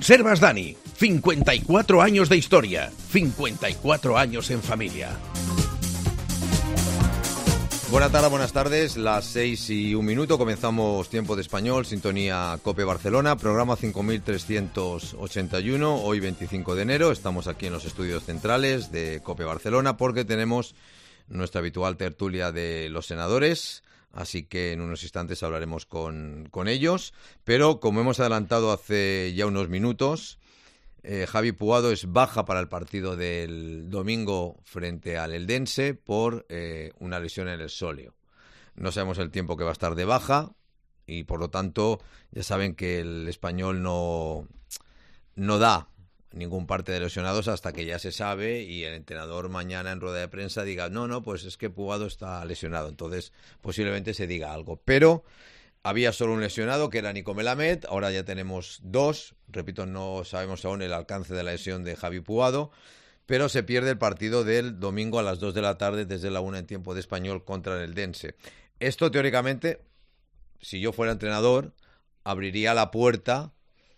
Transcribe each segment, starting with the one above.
Conservas Dani, 54 años de historia, 54 años en familia. Buenas tardes, las 6:01, comenzamos Tiempo de Español, sintonía COPE Barcelona, programa 5381, hoy 25 de enero, estamos aquí en los estudios centrales de COPE Barcelona porque tenemos nuestra habitual tertulia de los senadores, así que en unos instantes hablaremos con ellos, pero como hemos adelantado hace ya unos minutos, Javi Puado es baja para el partido del domingo frente al Eldense por una lesión en el sóleo. No sabemos el tiempo que va a estar de baja y por lo tanto ya saben que el Español no da ningún parte de lesionados hasta que ya se sabe y el entrenador mañana en rueda de prensa diga no, pues es que Puado está lesionado. Entonces posiblemente se diga algo, pero había solo un lesionado, que era Nico Melamed, ahora ya tenemos dos. Repito, no sabemos aún el alcance de la lesión de Javi Puado, pero se pierde el partido del domingo a las 2 de la tarde, desde la 1 en Tiempo de Español, contra el Eldense. Esto, teóricamente, si yo fuera entrenador, abriría la puerta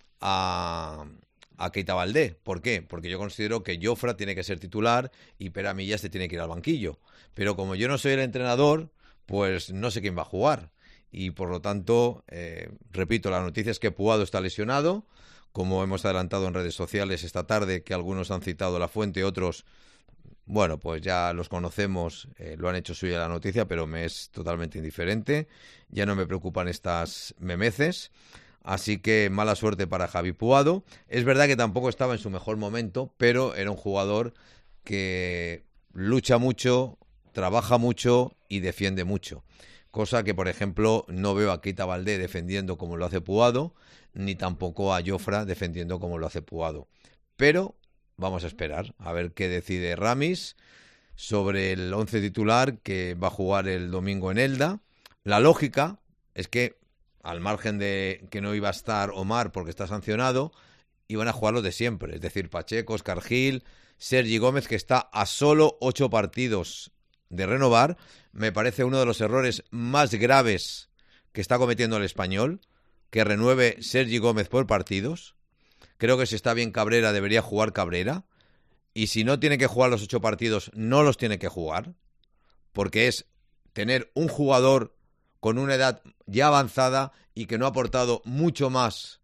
a Keita Baldé. ¿Por qué? Porque yo considero que Jofra tiene que ser titular y Pere Millas se tiene que ir al banquillo. Pero como yo no soy el entrenador, pues no sé quién va a jugar. Y por lo tanto, repito, la noticia es que Puado está lesionado, como hemos adelantado en redes sociales esta tarde, que algunos han citado la fuente, otros, bueno, pues ya los conocemos, lo han hecho suya la noticia, pero me es totalmente indiferente, ya no me preocupan estas memeces, así que mala suerte para Javi Puado. Es verdad que tampoco estaba en su mejor momento, pero era un jugador que lucha mucho, trabaja mucho y defiende mucho. Cosa que, por ejemplo, no veo a Keita Baldé defendiendo como lo hace Puado, ni tampoco a Jofra defendiendo como lo hace Puado. Pero vamos a esperar a ver qué decide Ramis sobre el 11 titular que va a jugar el domingo en Elda. La lógica es que, al margen de que no iba a estar Omar porque está sancionado, iban a jugar los de siempre, es decir, Pacheco, Óscar Gil, Sergi Gómez, que está a solo 8 partidos de renovar. Me parece uno de los errores más graves que está cometiendo el Español, que renueve Sergi Gómez por partidos. Creo que si está bien Cabrera, debería jugar Cabrera. Y si no tiene que jugar los 8 partidos, no los tiene que jugar. Porque es tener un jugador con una edad ya avanzada y que no ha aportado mucho más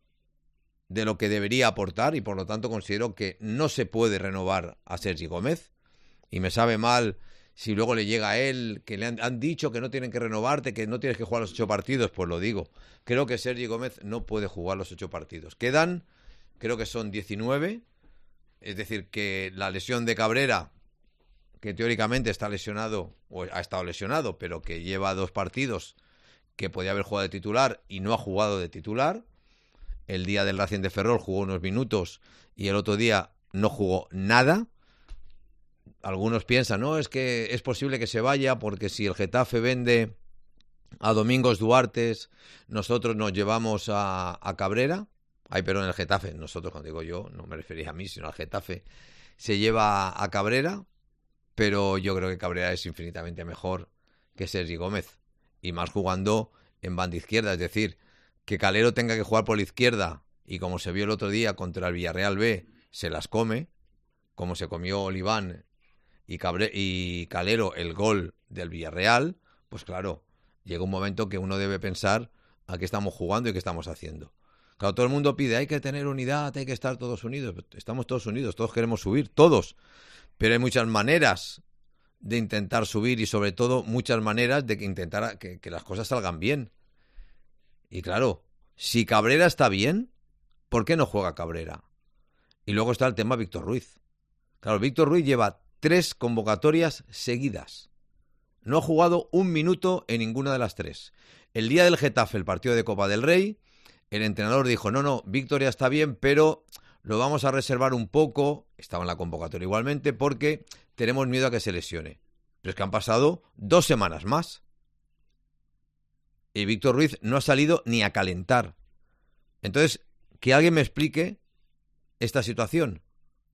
de lo que debería aportar. Y por lo tanto considero que no se puede renovar a Sergi Gómez. Y me sabe mal si luego le llega a él, que le han dicho que no tienen que renovarte, que no tienes que jugar los 8 partidos, pues lo digo. Creo que Sergi Gómez no puede jugar los 8 partidos. Quedan, creo que son 19, es decir, que la lesión de Cabrera, que teóricamente está lesionado, o ha estado lesionado, pero que lleva 2 partidos, que podía haber jugado de titular y no ha jugado de titular. El día del Racing de Ferrol jugó unos minutos y el otro día no jugó nada. Algunos piensan, no, es que es posible que se vaya porque si el Getafe vende a Domingos Duarte, nosotros nos llevamos a Cabrera. Ay, pero en el Getafe, nosotros, cuando digo yo, no me refería a mí, sino al Getafe, se lleva a Cabrera, pero yo creo que Cabrera es infinitamente mejor que Sergi Gómez, y más jugando en banda izquierda, es decir, que Calero tenga que jugar por la izquierda, y como se vio el otro día contra el Villarreal B, se las come, como se comió Oliván y Calero el gol del Villarreal, pues claro, llega un momento que uno debe pensar a qué estamos jugando y qué estamos haciendo. Claro, todo el mundo pide, hay que tener unidad, hay que estar todos unidos. Estamos todos unidos, todos queremos subir, todos. Pero hay muchas maneras de intentar subir y sobre todo muchas maneras de intentar que las cosas salgan bien. Y claro, si Cabrera está bien, ¿por qué no juega Cabrera? Y luego está el tema Víctor Ruiz. Claro, Víctor Ruiz lleva 3 convocatorias seguidas. No ha jugado un minuto en ninguna de las 3. El día del Getafe, el partido de Copa del Rey, el entrenador dijo, no, Víctor ya está bien, pero lo vamos a reservar un poco, estaba en la convocatoria igualmente, porque tenemos miedo a que se lesione. Pero es que han pasado 2 semanas más. Y Víctor Ruiz no ha salido ni a calentar. Entonces, que alguien me explique esta situación.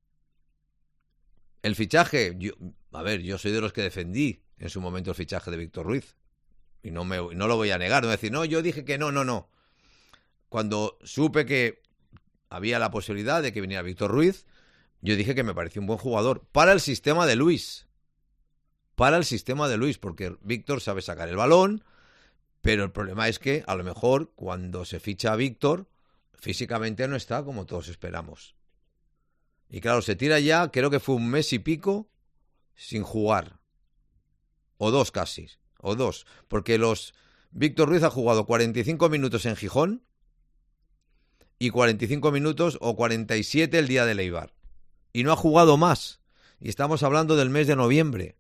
El fichaje, yo soy de los que defendí en su momento el fichaje de Víctor Ruiz. Y no lo voy a negar, no decir, no, yo dije que no. Cuando supe que había la posibilidad de que viniera Víctor Ruiz. Yo dije que me parecía un buen jugador para el sistema de Luis. Para el sistema de Luis, porque Víctor sabe sacar el balón, pero el problema es que a lo mejor cuando se ficha a Víctor, físicamente no está como todos esperamos. Y claro, se tira ya, creo que fue un mes y pico sin jugar. O 2 casi, o 2. Porque Víctor Ruiz ha jugado 45 minutos en Gijón y 45 minutos o 47 el día de Eibar. Y no ha jugado más. Y estamos hablando del mes de noviembre.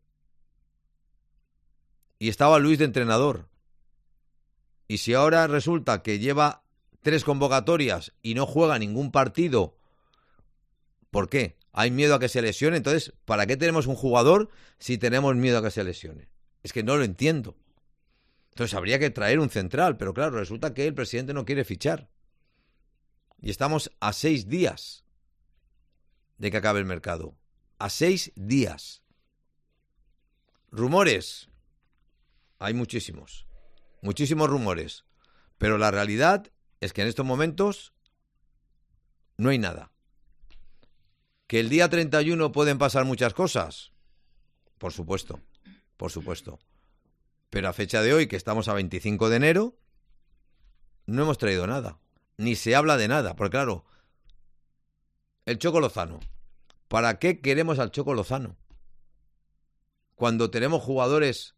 Y estaba Luis de entrenador. Y si ahora resulta que lleva 3 convocatorias y no juega ningún partido, ¿por qué? Hay miedo a que se lesione. Entonces, ¿para qué tenemos un jugador si tenemos miedo a que se lesione? Es que no lo entiendo. Entonces habría que traer un central, pero claro, resulta que el presidente no quiere fichar. Y estamos a 6 días de que acabe el mercado. A 6 días. Rumores. Hay muchísimos. Muchísimos rumores. Pero la realidad es que en estos momentos no hay nada. ¿Que el día 31 pueden pasar muchas cosas? Por supuesto. Por supuesto. Pero a fecha de hoy, que estamos a 25 de enero, no hemos traído nada. Ni se habla de nada. Porque claro, el Choco Lozano. ¿Para qué queremos al Choco Lozano? Cuando tenemos jugadores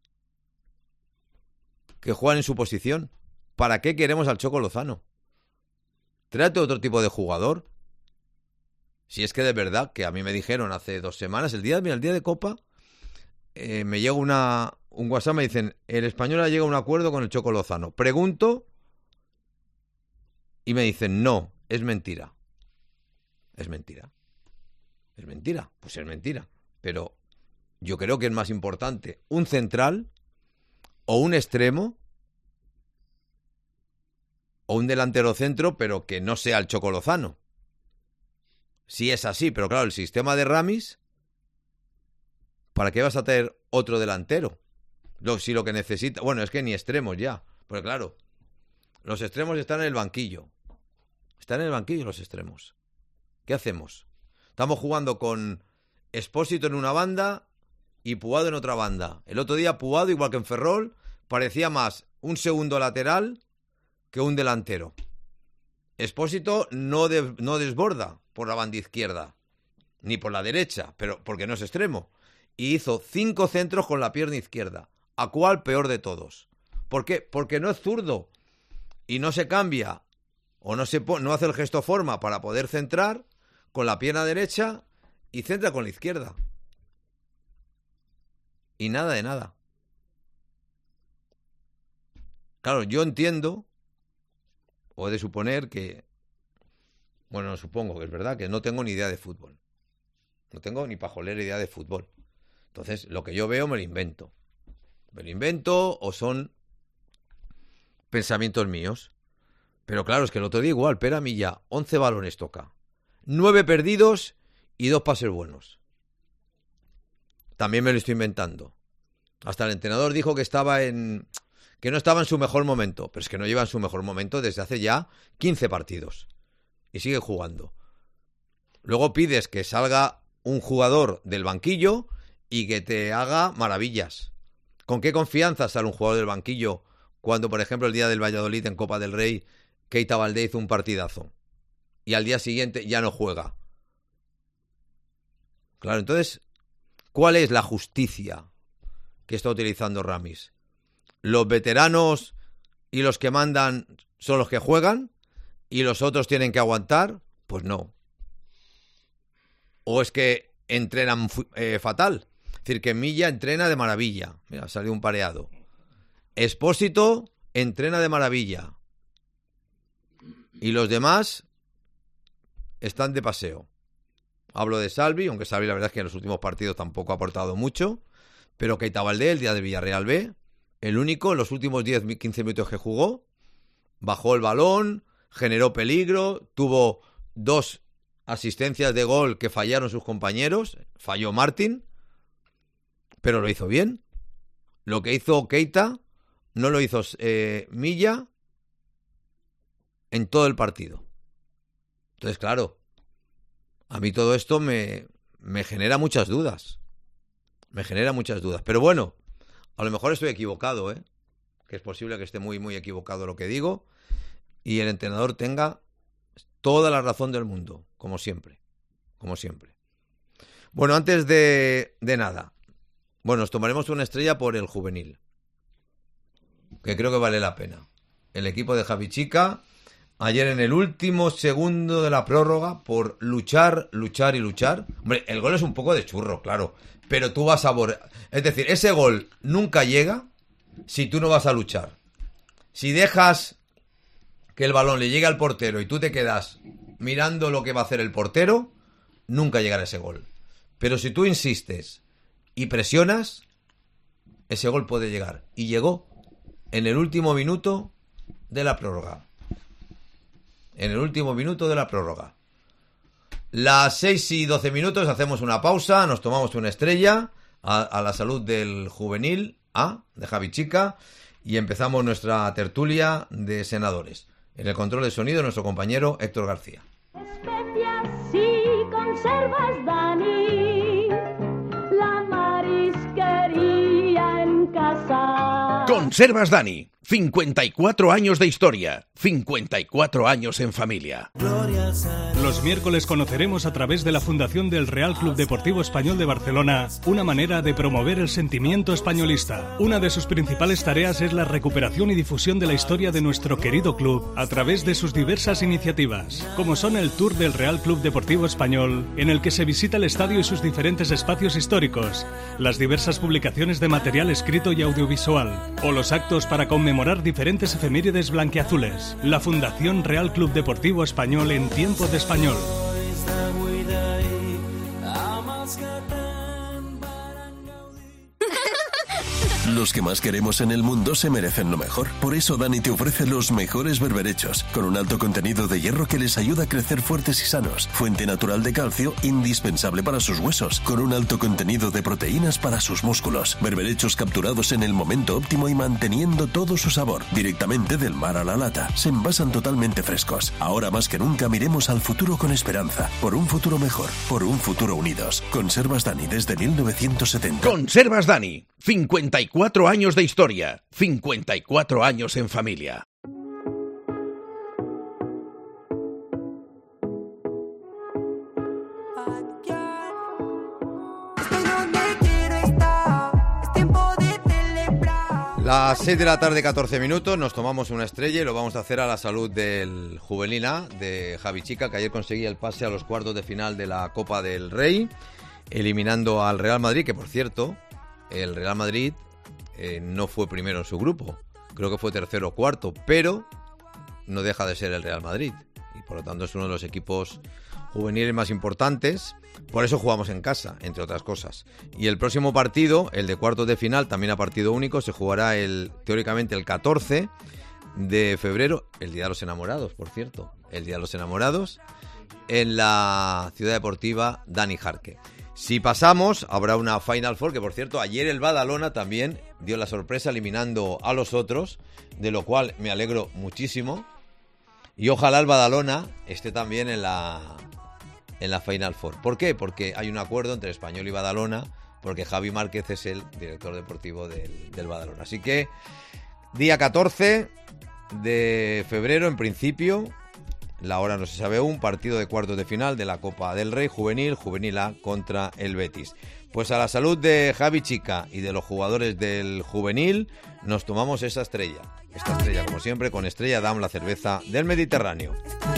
que juegan en su posición. ¿Para qué queremos al Choco Lozano? Tráete otro tipo de jugador. Si es que de verdad, que a mí me dijeron hace 2 semanas, el día de Copa, me llega un WhatsApp, me dicen, el Español ha llegado a un acuerdo con el Choco Lozano. Pregunto y me dicen, no, es mentira. Es mentira. Es mentira. Pues es mentira. Pero yo creo que es más importante un central o un extremo o un delantero centro, pero que no sea el Choco Lozano. Sí es así, pero claro, el sistema de Ramis, ¿para qué vas a tener otro delantero? Si lo que necesita... Bueno, es que ni extremos ya. Porque claro, los extremos están en el banquillo. Están en el banquillo los extremos. ¿Qué hacemos? Estamos jugando con Expósito en una banda y Puado en otra banda. El otro día Puado, igual que en Ferrol, parecía más un segundo lateral que un delantero. Expósito no desborda por la banda izquierda, ni por la derecha, pero porque no es extremo. Y hizo 5 centros con la pierna izquierda. ¿A cuál peor de todos? ¿Por qué? Porque no es zurdo y no se cambia o no hace el gesto forma para poder centrar con la pierna derecha y centra con la izquierda. Y nada de nada. Claro, yo entiendo, o he de suponer que, bueno, supongo que es verdad que no tengo ni idea de fútbol. No tengo ni pajolera idea de fútbol. Entonces, lo que yo veo me lo invento. Me lo invento o son pensamientos míos. Pero claro, es que el otro día igual, Pera Milla, 11 balones toca. 9 perdidos y 2 pases buenos. También me lo estoy inventando. Hasta el entrenador dijo que no estaba en su mejor momento. Pero es que no lleva en su mejor momento desde hace ya 15 partidos. Y sigue jugando. Luego pides que salga un jugador del banquillo y que te haga maravillas. ¿Con qué confianza sale un jugador del banquillo cuando, por ejemplo, el día del Valladolid en Copa del Rey, Keita Valdé hizo un partidazo y al día siguiente ya no juega? Claro, entonces, ¿cuál es la justicia que está utilizando Ramis? ¿Los veteranos y los que mandan son los que juegan y los otros tienen que aguantar? Pues no. ¿O es que entrenan fatal? Es decir, que Milla entrena de maravilla. Mira, salió un pareado. Expósito entrena de maravilla. Y los demás están de paseo. Hablo de Salvi, aunque Salvi la verdad es que en los últimos partidos tampoco ha aportado mucho. Pero Keita Valdé, el día del Villarreal B, el único, en los últimos 10-15 minutos que jugó, bajó el balón, generó peligro, tuvo 2 asistencias de gol que fallaron sus compañeros. Falló Martín, pero lo hizo bien. Lo que hizo Keita no lo hizo Milla en todo el partido. Entonces, claro, a mí todo esto me genera muchas dudas. Me genera muchas dudas. Pero bueno, a lo mejor estoy equivocado, ¿eh? Que es posible que esté muy, muy equivocado lo que digo. Y el entrenador tenga toda la razón del mundo, como siempre. Como siempre. Bueno, antes de nada, bueno, nos tomaremos una estrella por el juvenil, que creo que vale la pena. El equipo de Javi Chica, ayer en el último segundo de la prórroga, por luchar, luchar y luchar. Hombre, el gol es un poco de churro, claro, pero tú vas a... Es decir, ese gol nunca llega si tú no vas a luchar. Si dejas que el balón le llegue al portero y tú te quedas mirando lo que va a hacer el portero, nunca llegará ese gol. Pero si tú insistes y presionas, ese gol puede llegar. Y llegó en el último minuto de la prórroga. En el último minuto de la prórroga. Las 6:12 hacemos una pausa, nos tomamos una estrella a la salud del juvenil A, de Javi Chica, y empezamos nuestra tertulia de senadores. En el control de sonido, nuestro compañero Héctor García. Especias y conservas, Dani, la marisquería en casa. Conservas Dani, 54 años de historia, 54 años en familia. Los miércoles conoceremos a través de la Fundación del Real Club Deportivo Español de Barcelona una manera de promover el sentimiento españolista. Una de sus principales tareas es la recuperación y difusión de la historia de nuestro querido club a través de sus diversas iniciativas, como son el Tour del Real Club Deportivo Español, en el que se visita el estadio y sus diferentes espacios históricos, las diversas publicaciones de material escrito y audiovisual, o los actos para conmemorar diferentes efemérides blanquiazules. La Fundación Real Club Deportivo Español en tiempo de español. Los que más queremos en el mundo se merecen lo mejor. Por eso Dani te ofrece los mejores berberechos, con un alto contenido de hierro que les ayuda a crecer fuertes y sanos, fuente natural de calcio indispensable para sus huesos, con un alto contenido de proteínas para sus músculos. Berberechos capturados en el momento óptimo y manteniendo todo su sabor, directamente del mar a la lata. Se envasan totalmente frescos. Ahora más que nunca miremos al futuro con esperanza, por un futuro mejor, por un futuro unidos. Conservas Dani desde 1970. Conservas Dani, 54 años de historia, 54 años en familia. Las 6 de la tarde, 14 minutos, nos tomamos una estrella y lo vamos a hacer a la salud del juvenil A, de Javi Chica, que ayer conseguía el pase a los cuartos de final de la Copa del Rey, eliminando al Real Madrid, que por cierto, el Real Madrid no fue primero en su grupo, creo que fue tercero o cuarto, pero no deja de ser el Real Madrid y por lo tanto es uno de los equipos juveniles más importantes. Por eso jugamos en casa, entre otras cosas. Y el próximo partido, el de cuartos de final, también a partido único, se jugará teóricamente el 14 de febrero, el Día de los Enamorados, por cierto, el Día de los Enamorados, en la Ciudad Deportiva Dani Jarque. Si pasamos, habrá una Final Four, que por cierto, ayer el Badalona también dio la sorpresa eliminando a los otros, de lo cual me alegro muchísimo. Y ojalá el Badalona esté también en la Final Four. ¿Por qué? Porque hay un acuerdo entre Español y Badalona, porque Javi Márquez es el director deportivo del Badalona. Así que, día 14 de febrero, en principio, la hora no se sabe aún, partido de cuartos de final de la Copa del Rey Juvenil A contra el Betis. Pues a la salud de Javi Chica y de los jugadores del juvenil, nos tomamos esa estrella. Esta estrella, como siempre, con Estrella Damm, la cerveza del Mediterráneo.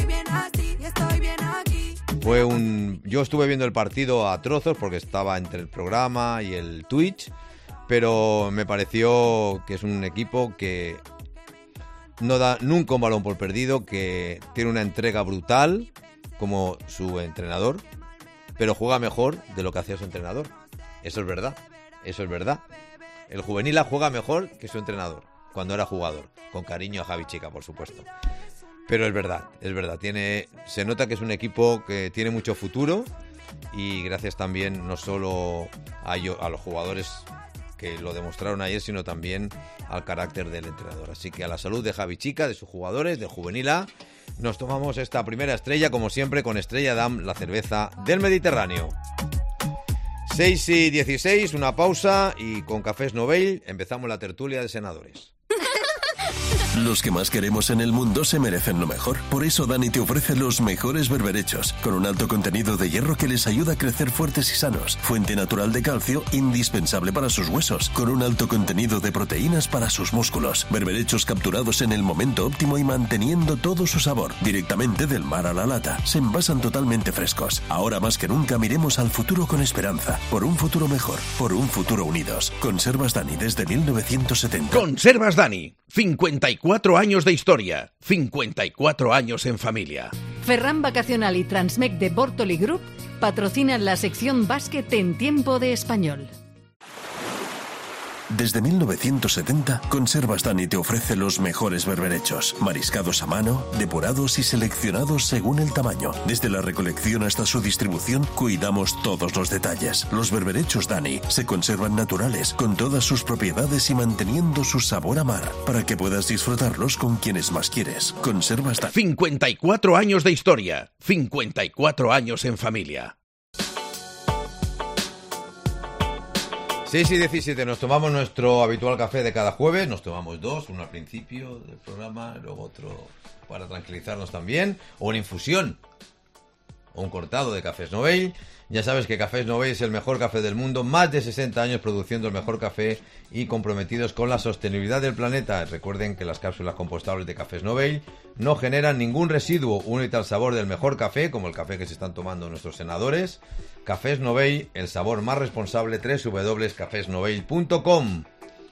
Yo estuve viendo el partido a trozos porque estaba entre el programa y el Twitch, pero me pareció que es un equipo que no da nunca un balón por perdido, que tiene una entrega brutal como su entrenador, pero juega mejor de lo que hacía su entrenador. Eso es verdad, eso es verdad. El juvenil A juega mejor que su entrenador cuando era jugador, con cariño a Javi Chica, por supuesto. Pero es verdad, se nota que es un equipo que tiene mucho futuro y gracias también no solo a los jugadores que lo demostraron ayer, sino también al carácter del entrenador. Así que a la salud de Javi Chica, de sus jugadores, del juvenil A, nos tomamos esta primera estrella, como siempre, con Estrella Damm, la cerveza del Mediterráneo. 6:16, una pausa y con Cafés Novell empezamos la tertulia de senadores. Los que más queremos en el mundo se merecen lo mejor. Por eso Dani te ofrece los mejores berberechos, con un alto contenido de hierro que les ayuda a crecer fuertes y sanos. Fuente natural de calcio, indispensable para sus huesos, con un alto contenido de proteínas para sus músculos. Berberechos capturados en el momento óptimo y manteniendo todo su sabor, directamente del mar a la lata. Se envasan totalmente frescos. Ahora más que nunca miremos al futuro con esperanza. Por un futuro mejor, por un futuro unidos. Conservas Dani desde 1970. Conservas Dani, 54 años de historia, 54 años en familia. Ferran Vacacional y Transmec de Bortoli Group patrocinan la sección básquet en Tiempo de Español. Desde 1970, Conservas Dani te ofrece los mejores berberechos, mariscados a mano, depurados y seleccionados según el tamaño. Desde la recolección hasta su distribución, cuidamos todos los detalles. Los berberechos Dani se conservan naturales, con todas sus propiedades y manteniendo su sabor a mar, para que puedas disfrutarlos con quienes más quieres. Conservas Dani. 54 años de historia, 54 años en familia. 6:17, nos tomamos nuestro habitual café de cada jueves, nos tomamos dos, uno al principio del programa, luego otro para tranquilizarnos también, o una infusión, o un cortado de Cafés Novell. Ya sabes que Cafés Novell es el mejor café del mundo, más de 60 años produciendo el mejor café y comprometidos con la sostenibilidad del planeta. Recuerden que las cápsulas compostables de Cafés Novell no generan ningún residuo, únete al sabor del mejor café, como el café que se están tomando nuestros senadores. Cafés Novell, el sabor más responsable, www.cafesnovell.com.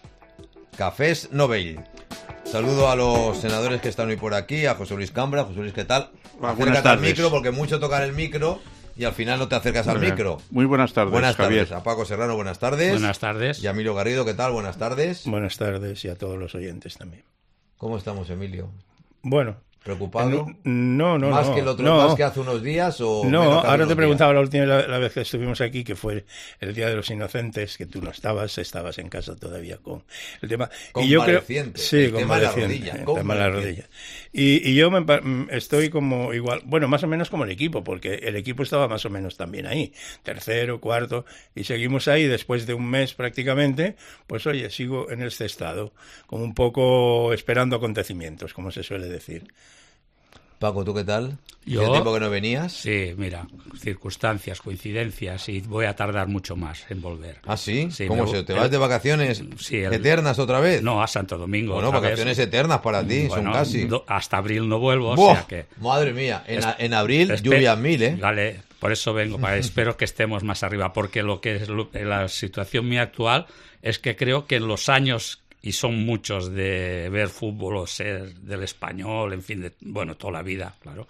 Cafés Novell. Saludo a los senadores que están hoy por aquí, a José Luis Cambra. José Luis, ¿qué tal? Buenas tardes. Al micro, porque mucho tocar el micro y al final no te acercas al micro. Muy buenas tardes, Buenas Javier. tardes. A Paco Serrano, buenas tardes. Buenas tardes. Y a Emilio Garrido, ¿qué tal? Buenas tardes. Buenas tardes y a todos los oyentes también. ¿Cómo estamos, Emilio? Bueno. ¿Preocupado? No. ¿Más que el otro, más que hace unos días o No, ahora te preguntaba la última la vez que estuvimos aquí, que fue el Día de los Inocentes, que tú no estabas en casa todavía con el tema. Convaleciente. Y yo creo, sí, el tema de la rodilla. El tema de la rodilla. Y yo estoy como igual, bueno, más o menos como el equipo, porque el equipo estaba más o menos también ahí, tercero, cuarto, y seguimos ahí después de un mes prácticamente, pues oye, sigo en este estado, como un poco esperando acontecimientos, como se suele decir. Paco, ¿tú qué tal? Yo, ¿Hace tiempo que no venías? Sí, mira, circunstancias, coincidencias, y voy a tardar mucho más en volver. ¿Ah, sí? Sí, ¿Cómo se te vas de vacaciones eternas otra vez? No, a Santo Domingo. Bueno, vacaciones eternas para ti, bueno, son casi. Hasta abril no vuelvo, ¡Buah! O sea que... Madre mía, en abril lluvias 1000, ¿eh? Vale, por eso vengo, espero que estemos más arriba, porque lo que es la situación mía actual es que creo que en los años... y son muchos de ver fútbol o ser del Español, en fin, bueno, toda la vida, claro.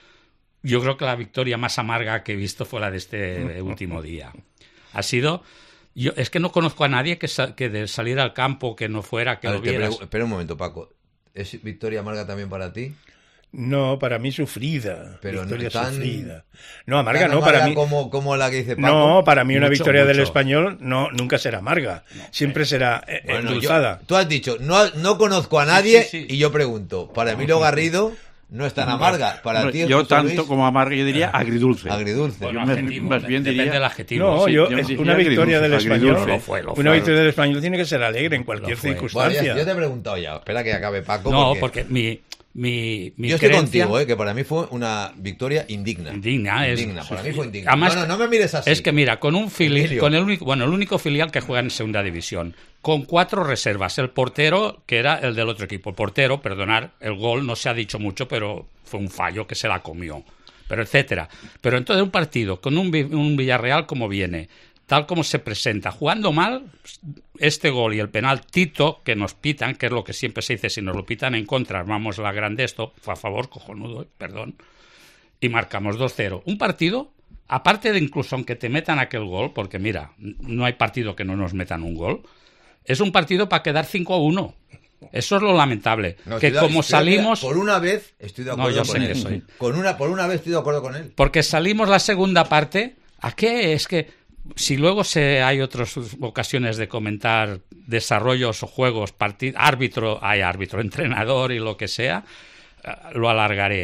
Yo creo que la victoria más amarga que he visto fue la de este último día. Ha sido... es que no conozco a nadie que de salir al campo, que no fuera, que lo vieras. Espera un momento, Paco. ¿Es victoria amarga también para ti? No, para mí sufrida. Pero victoria no tan, sufrida. No, amarga no, amarga para mí. Como la que dice Paco. No, para mí una victoria del Español nunca será amarga. Siempre será endulzada. Tú has dicho, no conozco a nadie, y yo pregunto, para Emilio Garrido no es tan amarga. Para ti, yo tanto Luis, como amarga, yo diría agridulce. Agridulce. Bueno, más bien diría... depende del adjetivo. No, sí, es una victoria del Español. Lo fue. Una victoria del Español tiene que ser alegre en cualquier circunstancia. Bueno, yo te he preguntado ya. Espera que acabe Paco. No, porque mi yo estoy contigo, que para mí fue una victoria indigna. Indigna. Para mí fue indigna. Además, no me mires así. Es que mira, con un filial, con el único filial que juega en segunda división, con 4 reservas, el portero, que era el del otro equipo. El portero, perdonar, el gol no se ha dicho mucho, pero fue un fallo que se la comió. Pero etcétera. Pero entonces un partido con un Villarreal como viene, tal como se presenta, jugando mal, este gol y el penaltito que nos pitan, que es lo que siempre se dice, si nos lo pitan en contra, armamos la grande, esto fue a favor, cojonudo, perdón, y marcamos 2-0. Un partido, aparte de incluso aunque te metan aquel gol, porque mira, no hay partido que no nos metan un gol, es un partido para quedar 5-1. Eso es lo lamentable. Salimos... Por una vez estoy de acuerdo con él. Por una vez estoy de acuerdo con él. Porque salimos la segunda parte, ¿a qué? Es que si luego hay otras ocasiones de comentar desarrollos o juegos, árbitro, entrenador y lo que sea, lo alargaré.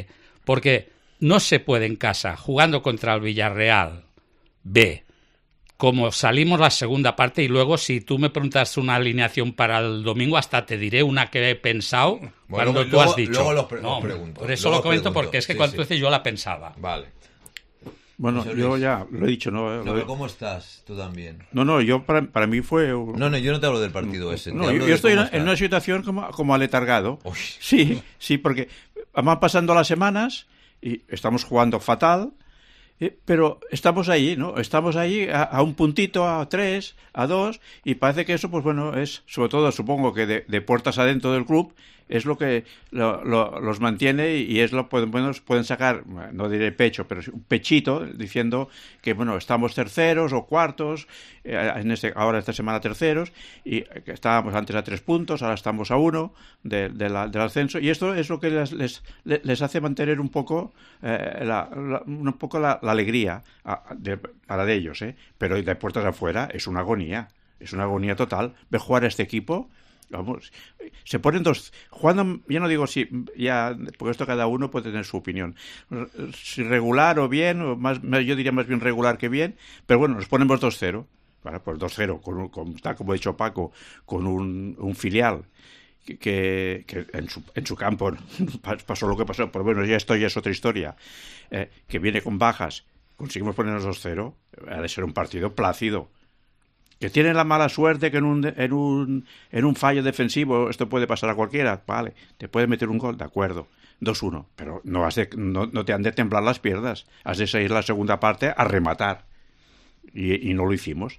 Porque no se puede en casa, jugando contra el Villarreal B, como salimos la segunda parte, y luego si tú me preguntas una alineación para el domingo, hasta te diré una que he pensado cuando tú has dicho. Luego los pregunto. Por eso lo comento, porque es que cuando tú dices yo la pensaba. Vale. Bueno, yo ya lo he dicho, ¿no? Pero ¿cómo estás tú también? No, yo para mí fue... No, yo no te hablo del partido ese. No, yo estoy en una situación como aletargado. Uy. Sí, porque van pasando las semanas y estamos jugando fatal, pero estamos ahí, ¿no? Estamos ahí a un puntito, a 3, a 2, y parece que eso, pues bueno, es, sobre todo, supongo que de puertas adentro del club, es lo que los mantiene y es lo que pueden sacar, no diré pecho, pero un pechito, diciendo que, bueno, estamos terceros o cuartos, ahora esta semana terceros, y que estábamos antes a 3 puntos, ahora estamos a 1 del ascenso, y esto es lo que les hace mantener un poco la alegría para de ellos, pero de puertas afuera es una agonía total. Ver jugar a este equipo, vamos, se ponen jugando, ya no digo porque esto cada uno puede tener su opinión, si regular o bien, o yo diría más bien regular que bien, pero bueno, nos ponemos 2-0, bueno, pues 2-0, tal como ha dicho Paco, con un filial que en su campo pasó lo que pasó, pero bueno, esto ya es otra historia, que viene con bajas, conseguimos ponernos 2-0, ha de ser un partido plácido. Que tiene la mala suerte que en un fallo defensivo esto puede pasar a cualquiera, vale, te puede meter un gol, de acuerdo, 2-1, pero no te han de temblar las piernas, has de salir la segunda parte a rematar, y no lo hicimos,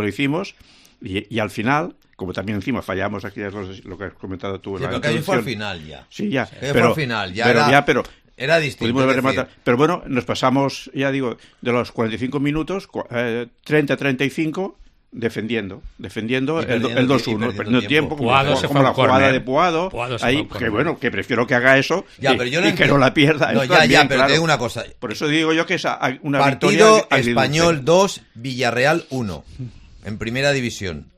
y al final, como también encima fallamos, aquí es lo que has comentado tú. Sí, pero que ahí fue al final ya. Sí, ya. Fue al final, era distinto. Pudimos rematar, pero bueno, nos pasamos, ya digo, de los 45 minutos, 30-35... defendiendo el 2-1, perdiendo tiempo, como la jugada de Puado, ahí, que bueno, que prefiero que haga eso que no la pierda. No, pero claro. Te digo una cosa. Por eso digo yo que es una partido victoria Español 2, Villarreal 1, en primera división.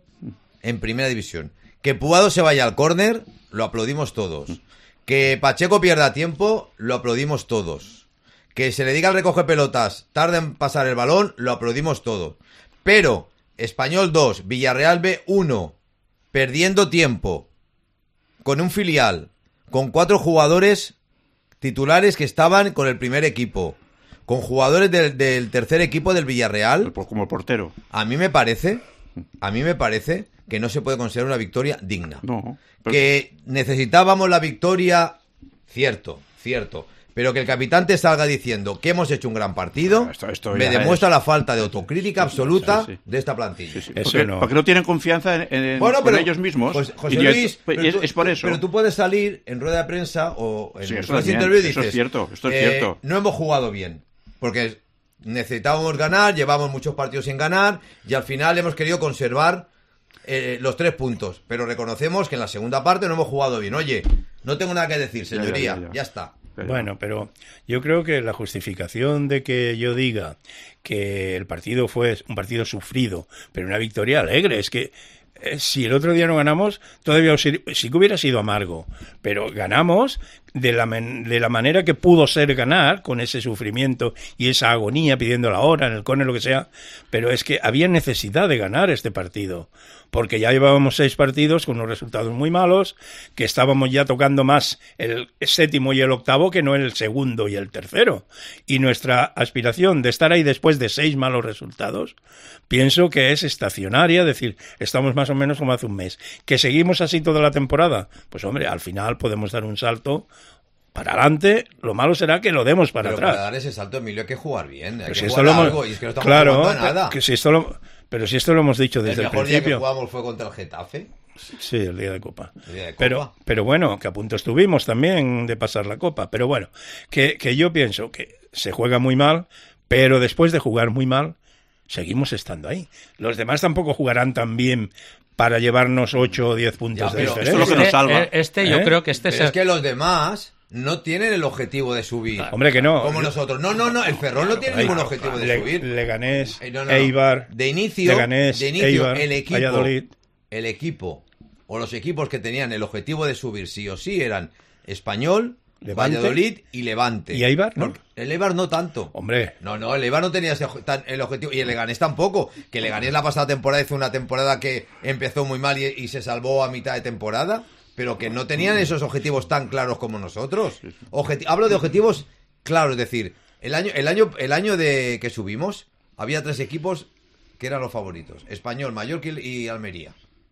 Que Puado se vaya al córner, lo aplaudimos todos. Que Pacheco pierda tiempo, lo aplaudimos todos. Que se le diga al recoge pelotas, tarde en pasar el balón, lo aplaudimos todos. Pero Español 2, Villarreal B 1, perdiendo tiempo, con un filial, con 4 jugadores titulares que estaban con el primer equipo, con jugadores del tercer equipo del Villarreal. Como el portero. A mí me parece que no se puede considerar una victoria digna. No. Que necesitábamos la victoria, cierto. Pero que el capitán te salga diciendo que hemos hecho un gran partido, me demuestra la falta de autocrítica absoluta de esta plantilla. Sí. Porque no tienen confianza en ellos mismos. José Luis, es por eso. Pero tú puedes salir en rueda de prensa o en interview y dices, esto es cierto. No hemos jugado bien, porque necesitábamos ganar, llevamos muchos partidos sin ganar y al final hemos querido conservar los 3 puntos. Pero reconocemos que en la segunda parte no hemos jugado bien. Oye, no tengo nada que decir, señoría, ya está. Bueno, pero yo creo que la justificación de que yo diga que el partido fue un partido sufrido, pero una victoria alegre, es que si el otro día no ganamos, todavía sí que hubiera sido amargo, pero ganamos de la manera que pudo ser ganar, con ese sufrimiento y esa agonía pidiendo la hora en el córner, lo que sea, pero es que había necesidad de ganar este partido, porque ya llevábamos 6 partidos con unos resultados muy malos, que estábamos ya tocando más el 7º y el 8º que no el 2º y el 3º, y nuestra aspiración de estar ahí después de 6 malos resultados, pienso que es estacionaria, es decir, estamos más o menos como hace un mes. ¿Que seguimos así toda la temporada? Pues hombre, al final podemos dar un salto para adelante, lo malo será que lo demos para atrás. Para dar ese salto, Emilio, hay que jugar bien, hay que jugar algo, y es que no estamos jugando nada. Pero si esto lo hemos dicho desde el principio. El mejor día que jugamos fue contra el Getafe. Sí, el día de Copa. Pero bueno, que a punto estuvimos también de pasar la Copa. Pero bueno, que yo pienso que se juega muy mal, pero después de jugar muy mal, seguimos estando ahí. Los demás tampoco jugarán tan bien para llevarnos 8 o 10 puntos de diferencia. Esto es lo que nos salva. Yo creo que es que los demás no tienen el objetivo de subir. Hombre, que no. Como nosotros. No, el Ferrol no tiene ningún objetivo de subir. Leganés, Eibar, de inicio, Eibar, el equipo o los equipos que tenían el objetivo de subir sí o sí eran Español, Valladolid y Levante. ¿Y Eibar, no? El Eibar no tanto. Hombre. No, el Eibar no tenía el objetivo. Y el Leganés tampoco. Que el Leganés la pasada temporada hizo una temporada que empezó muy mal y se salvó a mitad de temporada, pero que no tenían esos objetivos tan claros como nosotros. Hablo de objetivos claros, es decir, el año de que subimos había 3 equipos que eran los favoritos: Español, Mallorca y Almería.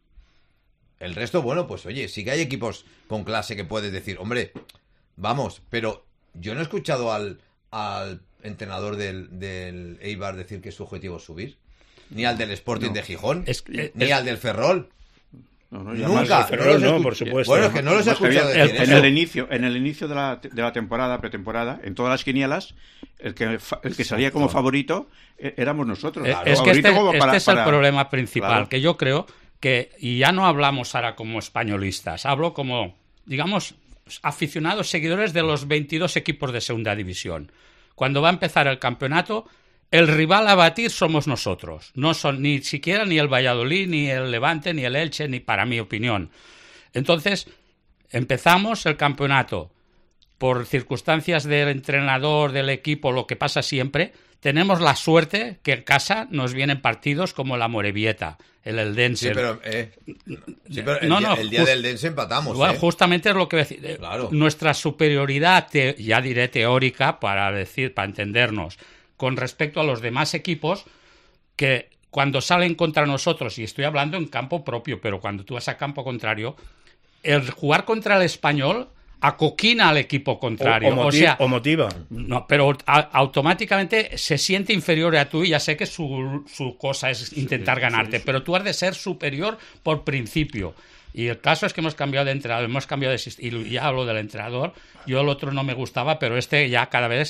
El resto, bueno, pues oye, sí que hay equipos con clase que puedes decir, hombre, vamos, pero yo no he escuchado al entrenador del Eibar decir que su objetivo es subir, ni al del Sporting de Gijón, ni al del Ferrol. Nunca. No, por supuesto. Bueno, es que no los he escuchado decir en el inicio de la temporada, pretemporada, en todas las quinielas, el que salía como favorito éramos nosotros. Claro. Es que este es el problema principal, claro. Que yo creo que, y ya no hablamos ahora como españolistas, hablo como, digamos, aficionados, seguidores de los 22 equipos de segunda división. Cuando va a empezar el campeonato, el rival a batir somos nosotros. No son ni siquiera ni el Valladolid, ni el Levante, ni el Elche, ni para mi opinión. Entonces, empezamos el campeonato por circunstancias del entrenador, del equipo, lo que pasa siempre. Tenemos la suerte que en casa nos vienen partidos como la Morevieta, el Eldense. Sí, pero el día del Eldense empatamos. Bueno, justamente es lo que voy a decir. Claro. Nuestra superioridad, ya diré teórica, para entendernos, con respecto a los demás equipos, que cuando salen contra nosotros, y estoy hablando en campo propio, pero cuando tú vas a campo contrario, el jugar contra el Español acoquina al equipo contrario. O motiva. No, pero automáticamente se siente inferior a tú, y ya sé que su cosa es intentar ganarte, pero tú has de ser superior por principio. Y el caso es que hemos cambiado de entrenador, y ya hablo del entrenador. Yo el otro no me gustaba, pero este ya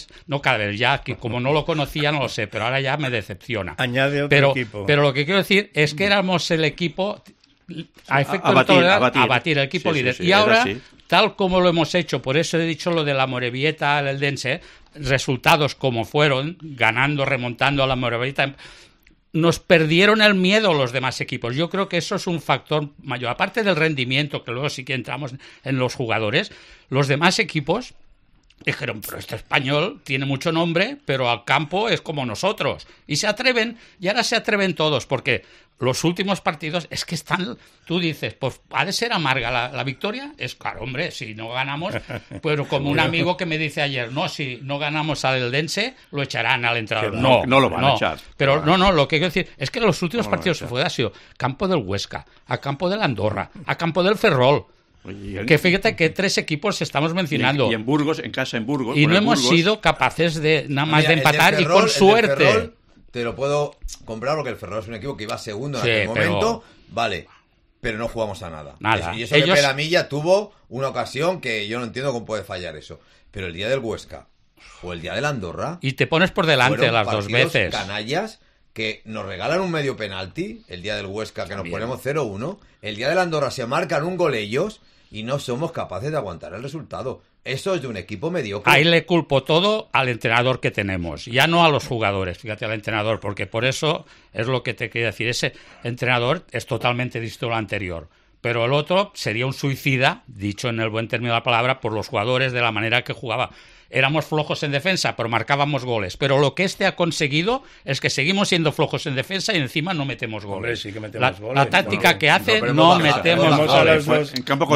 ya que como no lo conocía no lo sé, pero ahora ya me decepciona. Añade otro equipo. Pero lo que quiero decir es que éramos el equipo a efecto a batir el equipo líder. Y ahora, tal como lo hemos hecho, por eso he dicho lo de la Morevieta al Eldense, resultados como fueron, ganando, remontando a la Morevieta, nos perdieron el miedo los demás equipos. Yo creo que eso es un factor mayor. Aparte del rendimiento, que luego sí que entramos en los jugadores, los demás equipos dijeron, pero este Español tiene mucho nombre, pero al campo es como nosotros. Y se atreven, y ahora se atreven todos, porque los últimos partidos es que están, tú dices, pues ha de ser amarga la victoria. Es claro, hombre, si no ganamos, pero como un amigo que me dice ayer, no, si no ganamos al Eldense, lo echarán al entrenador. No lo van a echar. Pero no, lo que quiero decir es que los últimos partidos ha sido campo del Huesca, a campo del Andorra, a campo del Ferrol. Que fíjate que 3 equipos estamos mencionando. Y en Burgos, en casa en Burgos. Y no hemos sido capaces de nada más de empatar, Ferrol, y con suerte. Ferrol, te lo puedo comprar porque el Ferrol es un equipo que iba segundo en aquel momento. Vale, pero no jugamos a nada. Y eso que Pelamilla tuvo una ocasión que yo no entiendo cómo puede fallar eso. Pero el día del Huesca o el día del Andorra. Y te pones por delante las dos veces. Canallas que nos regalan un medio penalti. El día del Huesca que nos ponemos 0-1. El día del Andorra se marcan un gol ellos. Y no somos capaces de aguantar el resultado. Eso es de un equipo mediocre. Ahí le culpo todo al entrenador que tenemos, ya no a los jugadores, fíjate, al entrenador, porque por eso es lo que te quería decir. Ese entrenador es totalmente distinto al anterior. Pero el otro sería un suicida, dicho en el buen término de la palabra, por los jugadores, de la manera que jugaba. Éramos flojos en defensa, pero marcábamos goles. Pero lo que este ha conseguido es que seguimos siendo flojos en defensa y encima no metemos goles. Hombre, sí que metemos goles. La táctica que hace, no metemos goles. En campo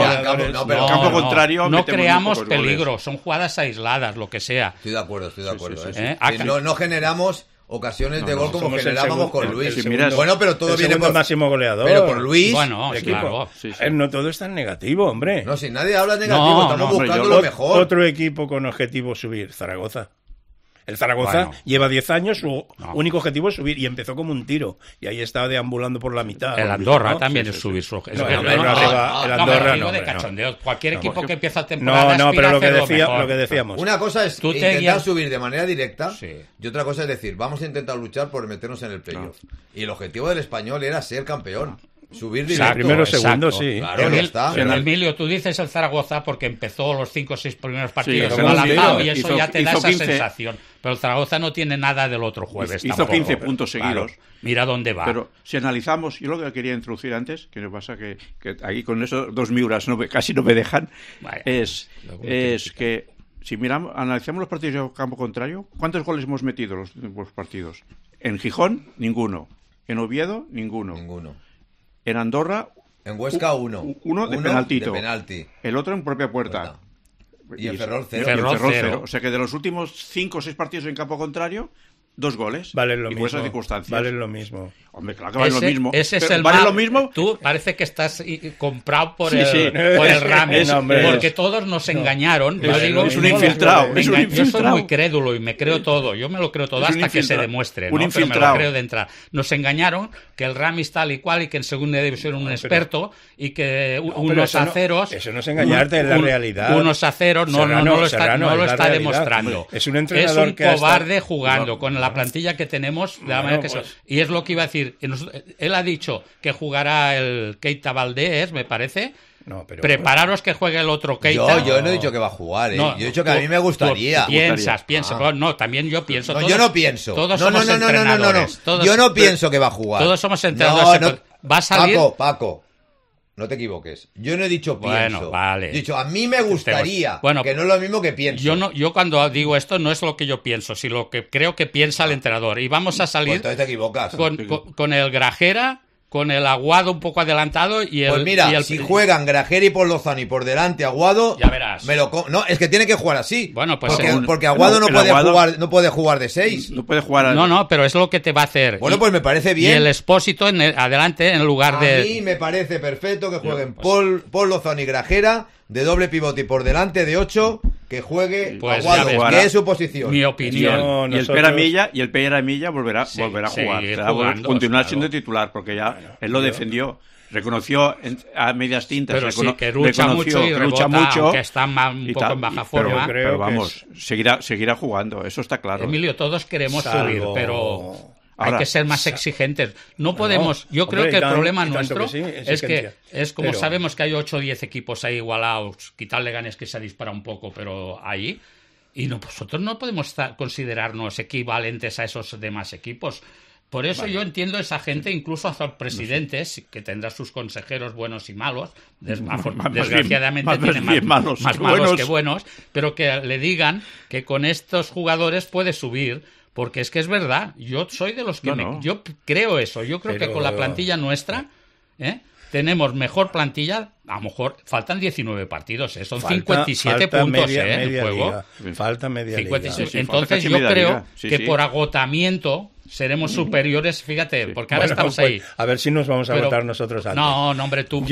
contrario, no creamos peligro, son jugadas aisladas, lo que sea. Estoy de acuerdo. No generamos ocasiones de gol como generábamos con Luis. Bueno, pero todo viene por máximo goleador. Pero por Luis. Bueno, claro. No todo es tan negativo, hombre. No, si nadie habla negativo, estamos buscando lo mejor. Otro equipo con objetivo subir, Zaragoza. El Zaragoza lleva 10 años, su único objetivo es subir, y empezó como un tiro. Y ahí estaba deambulando por la mitad. El Andorra también es subir su objetivo. El Andorra no. De cachondeo. Cualquier equipo que empieza temporada pero lo que decíamos. Una cosa es intentar subir de manera directa, y otra cosa es decir, vamos a intentar luchar por meternos en el playoff. Y el objetivo del Español era ser campeón. Subir Sí, directo. primero, segundo, sí. Claro, ya está. Emilio, tú dices el Zaragoza porque empezó los 5 o 6 primeros partidos Sí, mal lanzado, sí, y eso ya te da hizo esa 15. sensación. Pero el Zaragoza no tiene nada del otro jueves. Hizo tampoco. 15 puntos seguidos. Claro, mira dónde va. Pero si analizamos, yo lo que quería introducir antes, que me pasa que aquí con esos 2 miuras casi no me dejan, Vaya. es que si analizamos los partidos de campo contrario, ¿cuántos goles hemos metido en los últimos partidos? En Gijón, ninguno. En Oviedo, ninguno. En Andorra, En Huesca, uno. Uno de penaltito. De penalti. El otro en propia puerta. Y en Ferrol, Y cero. en Ferrol, Ferrol, cero. cero. O sea que de los últimos 5 o 6 partidos en campo contrario, 2 goles. Valen lo y mismo. por esas circunstancias. Valen lo mismo. Hombre, claro que valen lo mismo. Ese es Pero el ¿vale mal. lo mismo? Tú parece que estás comprado por Sí, el, sí. por el Ramos, No, hombre, porque todos nos engañaron. Yo digo, es un infiltrado. me Es un enga- Yo soy infiltrado. muy crédulo y me creo todo. Yo me lo creo todo Es un hasta que se infiltrado. demuestre. Un ¿no? Pero me lo infiltrado. creo de entrada. Nos engañaron que el Ramis tal y cual y que en segunda división un experto y que pero unos eso no- aceros. eso no es engañarte, es la realidad. Unos aceros no Serrano, lo está, Serrano, no lo es la está realidad. demostrando. Es un entrenador un que ha estado- cobarde jugando con la plantilla que tenemos de la manera que pues- y es lo que iba a decir. Él ha dicho que jugará el Keita Valdés, me parece. No, pero Prepararos que juegue el otro Keita. Yo no he dicho que va a jugar, ¿eh? No, Yo he dicho que a mí me gustaría. Piensas. Ah. Pero no, también yo pienso. No, todos- yo no pienso. Todos No, somos no, no, no, no, no, no. entrenadores. Todos- Yo no pienso que va a jugar. Todos somos entrenadores. No, no. Va a salir. Paco, no te equivoques. Yo no he dicho pienso. Bueno, vale. He dicho, a mí me gustaría. Bueno, que no es lo mismo que pienso. Yo cuando digo esto no es lo que yo pienso, sino lo que creo que piensa el entrenador. Y vamos a Pues salir entonces te equivocas. con el Grajera, con el Aguado un poco adelantado y el... Pues mira, y el- si juegan Grajera y por Lozano y por delante Aguado, Ya verás. No, es que tiene que jugar así. Bueno, pues porque Aguado no el puede Aguado- jugar, no puede jugar de 6. No puede jugar No, pero es lo que te va a hacer. Bueno, Y- pues me parece bien. Y el Expósito adelante en lugar A de... mí me parece perfecto que jueguen pues- Paul Lozano y Grajera de doble pivote y por delante de 8, que juegue Pues Aguado, ya ves. que es su posición. Mi opinión. No, Y el nosotros- Pera Milla volverá a jugar. seguir Será jugando, continuar claro. siendo titular, porque ya él lo defendió. Reconoció a medias tintas. Pero sí, que lucha mucho y rebota, aunque está un poco en baja forma. Pero vamos, seguirá jugando, eso está claro. Emilio, todos queremos Salvo- subir, pero... Hay Ahora, que ser más exigentes. No podemos. Yo hombre, creo que el y tan- problema y tanto nuestro que sí, es que exigencia. es como Pero- sabemos que hay 8 o 10 equipos ahí igualados, quitarle ganes que se dispara un poco, pero ahí. Y nosotros no podemos considerarnos equivalentes a esos demás equipos. Por eso yo entiendo a esa gente, incluso a los presidentes, que tendrá sus consejeros buenos y malos, desgraciadamente tienen más malos que buenos, pero que le digan que con estos jugadores puede subir, porque es que es verdad. Yo soy de los que yo creo eso. Yo creo que con la plantilla nuestra tenemos mejor plantilla. A lo mejor faltan 19 partidos, son 57 puntos en el juego. Falta media liga. 56. Sí, Entonces falta casi yo media creo liga. Sí, que sí. por agotamiento seremos superiores, fíjate, porque ahora Bueno, estamos pues, ahí. a ver si nos vamos a Pero- votar nosotros antes. No, hombre, tus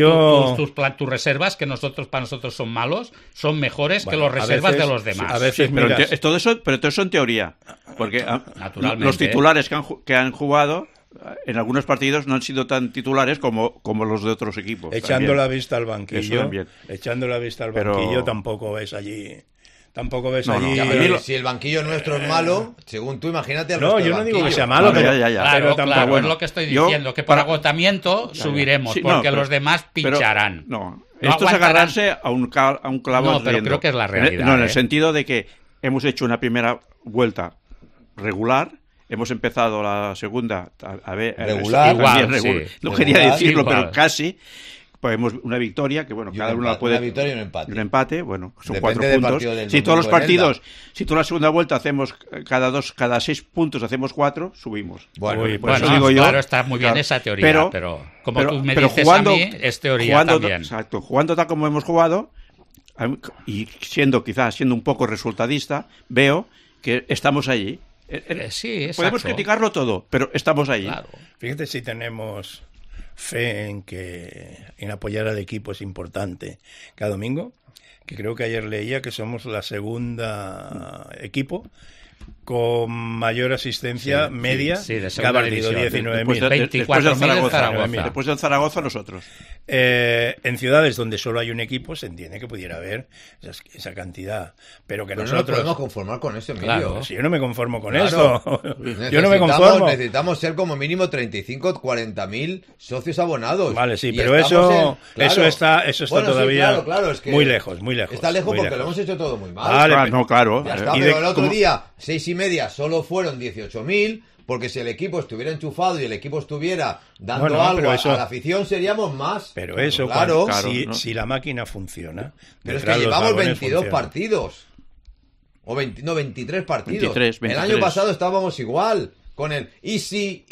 reservas, que para nosotros son malos, son mejores que Bueno, los reservas a veces- de los demás. a veces pero miras- todo eso en teoría, porque Naturalmente. los titulares que han jugado en algunos partidos no han sido tan titulares como los de otros equipos. Echando también. la vista al Eso banquillo, también. echando la vista al Pero- banquillo, tampoco ves allí. Tampoco ves No, no, allí. Ya, a pero mí si el banquillo nuestro es malo, según tú, imagínate al No, resto del yo no digo que banquillo. sea malo, Vale, pero, ya. Claro, pero tampoco. claro, bueno, es lo que estoy yo- diciendo, que por agotamiento subiremos, Sí, no, porque pero- los demás pero- pincharán. no, No esto es aguantarán. agarrarse a un clavo No, pero ardiendo. creo que es la realidad, No, en el ¿eh? sentido de que hemos hecho una primera vuelta regular, hemos empezado la segunda a ver Regular. Igual, sí. sí. No quería Regular, decirlo, igual. pero casi. Pues hemos una victoria, que bueno, Y cada un uno la empate, puede... una victoria y un empate. Y un empate, bueno, son Depende 4 del puntos. partido del Si todos los domingo en Elda. partidos, si toda la segunda vuelta hacemos cada 6 puntos hacemos 4, subimos. Bueno, Uy, Por Bueno, eso digo yo, claro, está muy bien claro, esa teoría, pero como tú me dices jugando, a mí, es teoría jugando, también. Exacto, jugando tal como hemos jugado, y siendo un poco resultadista, veo que estamos allí. Sí, exacto. Podemos criticarlo todo, pero estamos allí. Claro. Fíjate si tenemos fe en apoyar al equipo es importante cada domingo, que creo que ayer leía que somos la segunda equipo con mayor asistencia media de que ha segunda partido división. 19.000. Después del 24.000 Zaragoza. Después del Zaragoza, nosotros. En ciudades donde solo hay un equipo se entiende que pudiera haber esa cantidad, pero que Pero no nos nosotros... podemos conformar con eso, Emilio. Claro. Si yo no me conformo con Claro. esto. Yo no me conformo. Necesitamos ser como mínimo 35, 40.000 socios abonados. Vale, sí, Y pero estamos eso claro. está Bueno, sí, todavía claro, es que muy lejos, muy lejos. Está lejos muy porque lejos. lo hemos hecho todo muy mal. Vale, Claro. Ya está, Y pero de- el otro como- día, 6:30, solo fueron 18.000, porque si el equipo estuviera enchufado y el equipo estuviera dando Bueno, algo pero a eso- la afición, seríamos más. Pero eso, claro. cuando- ¿no? si la máquina funciona... Pero es detrás que los llevamos vagones 22 funcionan. partidos. O 23 partidos. 23. El año pasado estábamos igual. Con el easy,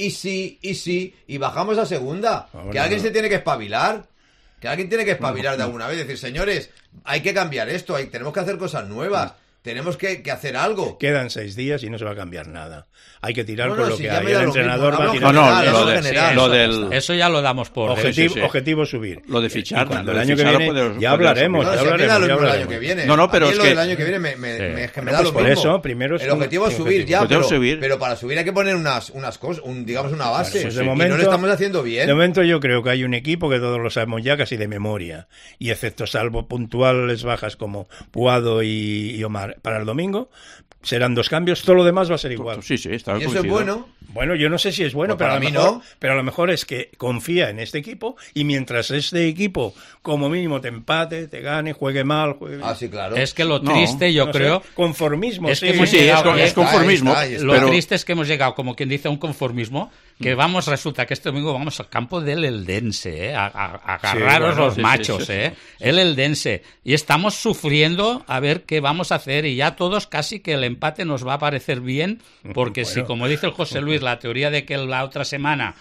y bajamos a segunda. Bueno, que alguien no. se tiene que espabilar. Que alguien tiene que espabilar de alguna vez. Decir, señores, hay que cambiar esto. Tenemos que hacer cosas nuevas. Tenemos que hacer algo. Quedan 6 días y no se va a cambiar nada. Hay que tirar No, con no, lo si que ya hay. me da El lo entrenador mismo. va a Hablo tirar. No, general, lo hablo de- general. lo del- Eso ya lo damos por Objetivo, sí. objetivo subir. Lo de fichar, Y cuando lo el de año que fichar viene puede- ya puede hablaremos, No, ya si a mí me da hablaremos, lo ya mismo el año hablaremos. que viene. No, pero A mí es lo que- del año que viene me Bueno, da pues lo por mismo. eso, primero es el un- objetivo es un subir objetivo. ya, Objetivo pero, es subir. pero para subir hay que poner unas cosas, digamos una base. Pues de Y no momento- lo estamos haciendo bien. De momento yo creo que hay un equipo que todos lo sabemos ya casi de memoria. Y excepto salvo puntuales bajas como Puado y Omar para el domingo, serán 2 cambios. Todo lo demás va a ser igual. Sí, está Y eso es coincido. bueno. Bueno, yo no sé si es bueno, Pues pero, para a lo mí mejor, no. pero a lo mejor es que confía en este equipo y mientras este equipo como mínimo te empate, te gane, juegue mal, juegue bien. Ah, sí, claro. Es que lo No, triste, yo No sé, creo, conformismo, es sí. que hemos Sí, llegado, es conformismo. ahí está. lo pero- triste es que hemos llegado, como quien dice, a un conformismo, que resulta que este domingo vamos al campo del Eldense, a agarraros bueno, los sí, machos, sí. el Eldense, y estamos sufriendo a ver qué vamos a hacer, y ya todos casi que el empate nos va a parecer bien, porque si, Bueno. como dice el José Luis, la teoría de que la otra semana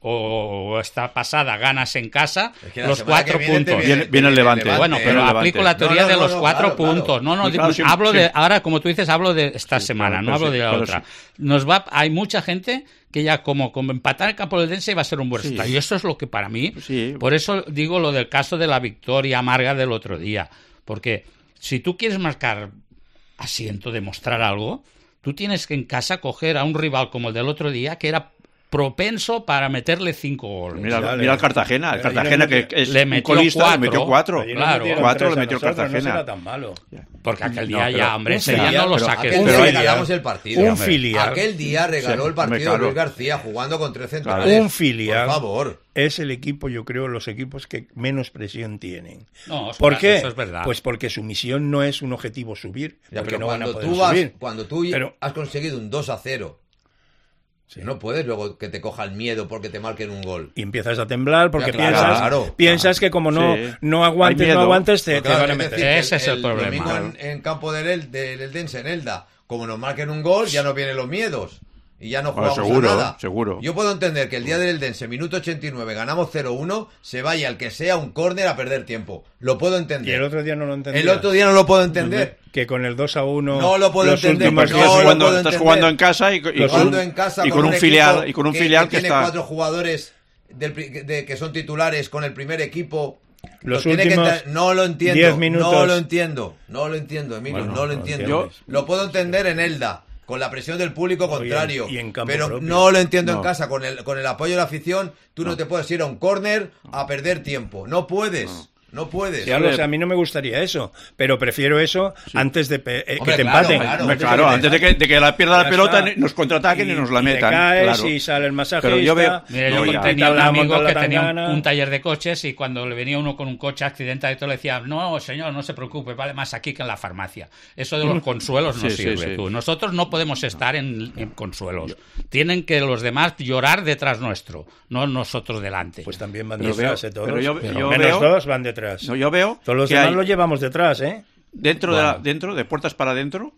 o esta pasada ganas en casa, Es que la los semana que 4 viene te puntos. Viene el Levante. Bueno, ¿eh? pero Levante. aplico la teoría No, de no, los no, 4 claro. puntos. No, Sí, claro, siempre- hablo de, siempre. ahora como tú dices, hablo de esta Sí, semana, claro, no hablo pero de la sí, otra. claro, Hay mucha gente que ya como empatar el campo del Dense va a ser un buen Sí. resultado. Y eso es lo que para mí, Sí. por eso digo lo del caso de la victoria amarga del otro día. Porque si tú quieres marcar asiento, demostrar algo, tú tienes que en casa coger a un rival como el del otro día, que era propenso para meterle 5 goles. Mira, Dale. mira el Cartagena. El Pero Cartagena, ahí no que es le un metió colista, le 4. metió 4. Allí nos Claro. metieron 4 le 3 a metió el nosotros, Cartagena. No será tan malo. Porque aquel No, día pero- ya, hombre, un ese día filial, no lo pero saques. Aquel Pero día ahí- regalamos el partido. Un hombre. filial. Aquel día regaló Sí, el partido claro. Luis García jugando con 3 centrales. Un filial Por favor. es el equipo, yo creo, los equipos que menos presión tienen. No, eso- ¿Por qué? eso es verdad. Pues porque su misión no es un objetivo subir, Ya, porque pero no van a cuando poder tú vas, subir. cuando tú Pero- has conseguido un 2-0, no puedes luego que te coja el miedo porque te marquen un gol. Y empiezas a temblar porque Ya, claro, piensas, claro. piensas que como no, Sí. no Hay aguantes, miedo. no aguantes, te Claro, van a es meter. decir, que Ese es el problema. domingo en campo del Eldense, en Elda, como nos marquen un gol, ya no vienen los miedos. Y ya no Bueno, jugamos seguro, a nada. seguro. Yo puedo entender que el día del Eldense, minuto 89, ganamos 0-1, se vaya el que sea un córner a perder tiempo. Lo puedo entender. Y el otro día no lo entendí. El otro día no lo puedo entender. Que con el 2-1... No lo puedo los entender, últimos Porque no días- lo estás puedo estás jugando en casa y Jugando en casa y con un equipo filial y con un filial que tiene está 4 jugadores que son titulares con el primer equipo. Los Lo tiene que últimos entender. No lo entiendo. 10 minutos. No lo entiendo. No lo entiendo, Emilio. Bueno, no lo no entiendo. entiendes. Lo puedo entender en Elda, con la presión del público contrario. y en campo pero propio. no lo entiendo No. en casa, con el apoyo de la afición. Tú no te puedes ir a un córner a perder tiempo. No puedes. No puedes. Ya lo sé, a mí no me gustaría eso, pero prefiero eso antes de que Hombre, te claro, empaten. claro. Hombre, claro, antes de que la pierda la Ya pelota, está. nos contraataquen y nos la Y metan. te caes claro. y sale el masajista. Pero yo veo- Mira, No, yo ya. tenía un Monta amigo la que tenía tangana. un taller de coches y cuando le venía uno con un coche accidentado y todo le decía, no, señor, no se preocupe, vale más aquí que en la farmacia. Eso de los consuelos no Sí, sí, sirve. sí. Tú. Nosotros no podemos estar en consuelos. Tienen que los demás llorar detrás nuestro, no nosotros delante. Pues también van Yo detrás, veo- todos. pero yo Menos veo- dos van detrás. No, yo veo Todos los que demás hay- lo llevamos detrás, ¿eh? dentro Bueno. dentro de puertas para adentro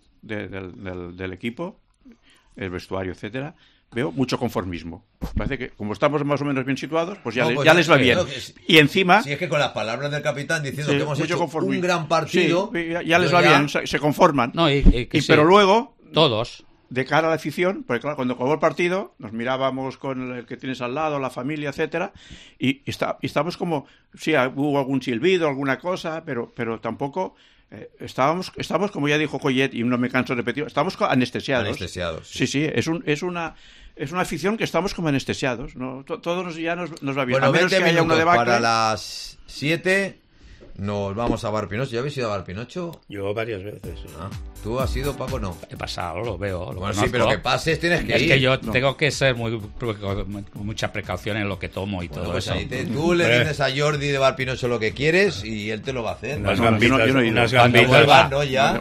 del equipo, el vestuario, etcétera, veo mucho conformismo. Parece que como estamos más o menos bien situados, pues ya, No, les, pues ya es les va que bien. creo que es- Y encima Si es que con las palabras del capitán diciendo sí, que hemos mucho hecho conformismo. un gran partido. Sí, ya les yo va ya- bien, se conforman. No, y que Y sí, pero luego todos. de cara a la afición, porque claro, cuando acabó el partido, nos mirábamos con el que tienes al lado, la familia, etcétera, y estábamos como, sí, hubo algún silbido, alguna cosa, pero tampoco Estamos, como ya dijo Collet, y no me canso de repetir, estamos anestesiados. Anestesiados. Sí, es una afición que estamos como anestesiados, ¿no? Todos ya nos va bien. Bueno, a menos 20 que haya uno de minutos Bacle. para las 7 nos vamos a Bar Pinocho. ¿Ya habéis ido a Bar Pinocho? Yo varias veces. Sí. ¿Tú has ido, Paco? No. He pasado, lo veo. Lo Bueno, conozco. sí, pero que pases tienes que es ir. que yo tengo que ser mucha precaución en lo que tomo y Bueno, todo pues eso. tú le dices a Jordi de Bar Pinocho lo que quieres y él te lo va a hacer. Unas yo gambitas, no he ido. unas Cuando gambitas. vuelvas, ¿no? Ya.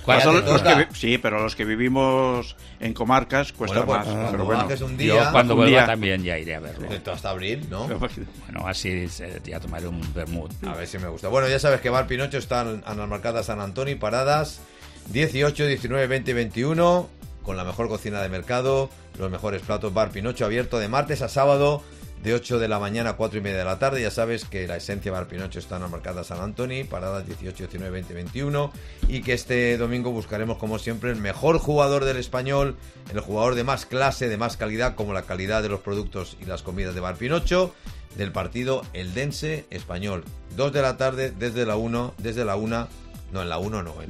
Sí, pero los que vivimos en comarcas cuesta Bueno, pues, más. cuando Pero bueno, bajes un Yo día, cuando un vuelva día. también ya iré a verlo. hasta abril, ¿no? Bueno, así ya tomaré un vermut. A ver si me gusta. Bueno, ya sabes que Bar Pinocho está en las marcadas San Antonio, paradas 18, 19, 20 y 21, con la mejor cocina de mercado, los mejores platos. Bar Pinocho abierto de martes a sábado, de 8 de la mañana a 4 y media de la tarde. Ya sabes que la esencia Bar Pinocho está en las marcadas San Antonio, paradas 18, 19, 20 y 21, y que este domingo buscaremos, como siempre, el mejor jugador del Español, el jugador de más clase, de más calidad, como la calidad de los productos y las comidas de Bar Pinocho, del partido Eldense Español. 2 de la tarde, desde la 1, no, en la 1 no,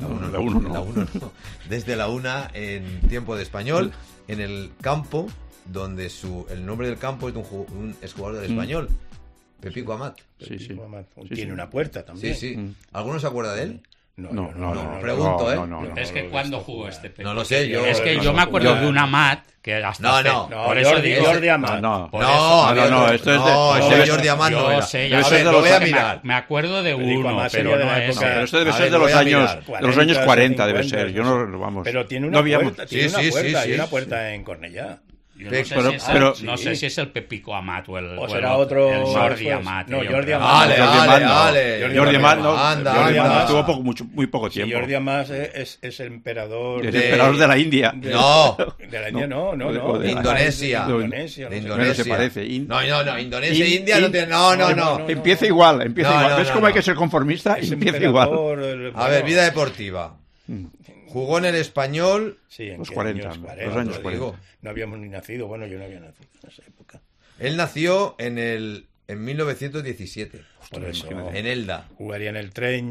desde la 1 en tiempo de Español, en el campo, donde el nombre del campo es de un exjugador del Español, Pepico Amat. Sí. Tiene una puerta también. Sí. ¿Alguno se acuerda de él? No. Pregunto, ¿eh? Es que ¿cuándo jugó este Pepe? No lo sé, yo... Es que yo me acuerdo de un Amat que hasta... No. Por eso digo... Jordi Amat. Esto es de Jordi Amat no Yo era. sé, Pero ya eso es de lo los voy a que mirar. me acuerdo de Pepico uno, Amat pero sería de no la es... época- Pero esto debe A ser ver, de lo voy los a años, mirar. de los años 40 debe 50, ser. Yo no, vamos. Pero tiene no una habíamos- puerta, tiene una Sí, puerta, sí, y una sí. puerta en Cornellá. Yo no sé, Pero- si es, pero- no sé si es el Pepico Amat o el... O el será otro... El Jordi pues, Amat. No, yo Jordi creo. Amat. Jordi Amat no. Anda, Jordi anda. Amat estuvo muy poco Sí, tiempo. Jordi Amat es el emperador... El emperador de la India. No. De la India, no. De Indonesia. De Indonesia. De no sé. Indonesia. se parece. No, Indonesia e India no tiene... No. Empieza igual. No, ¿Ves no, cómo hay no. que ser conformista? Es Empieza emperador, igual. A ver, vida deportiva. Jugó en el Español... Sí, en Los qué 40, años, los 40, años te 40. digo. No habíamos ni nacido. Bueno, yo no había nacido en esa época. Él nació en 1917. Por eso En Elda. jugaría en el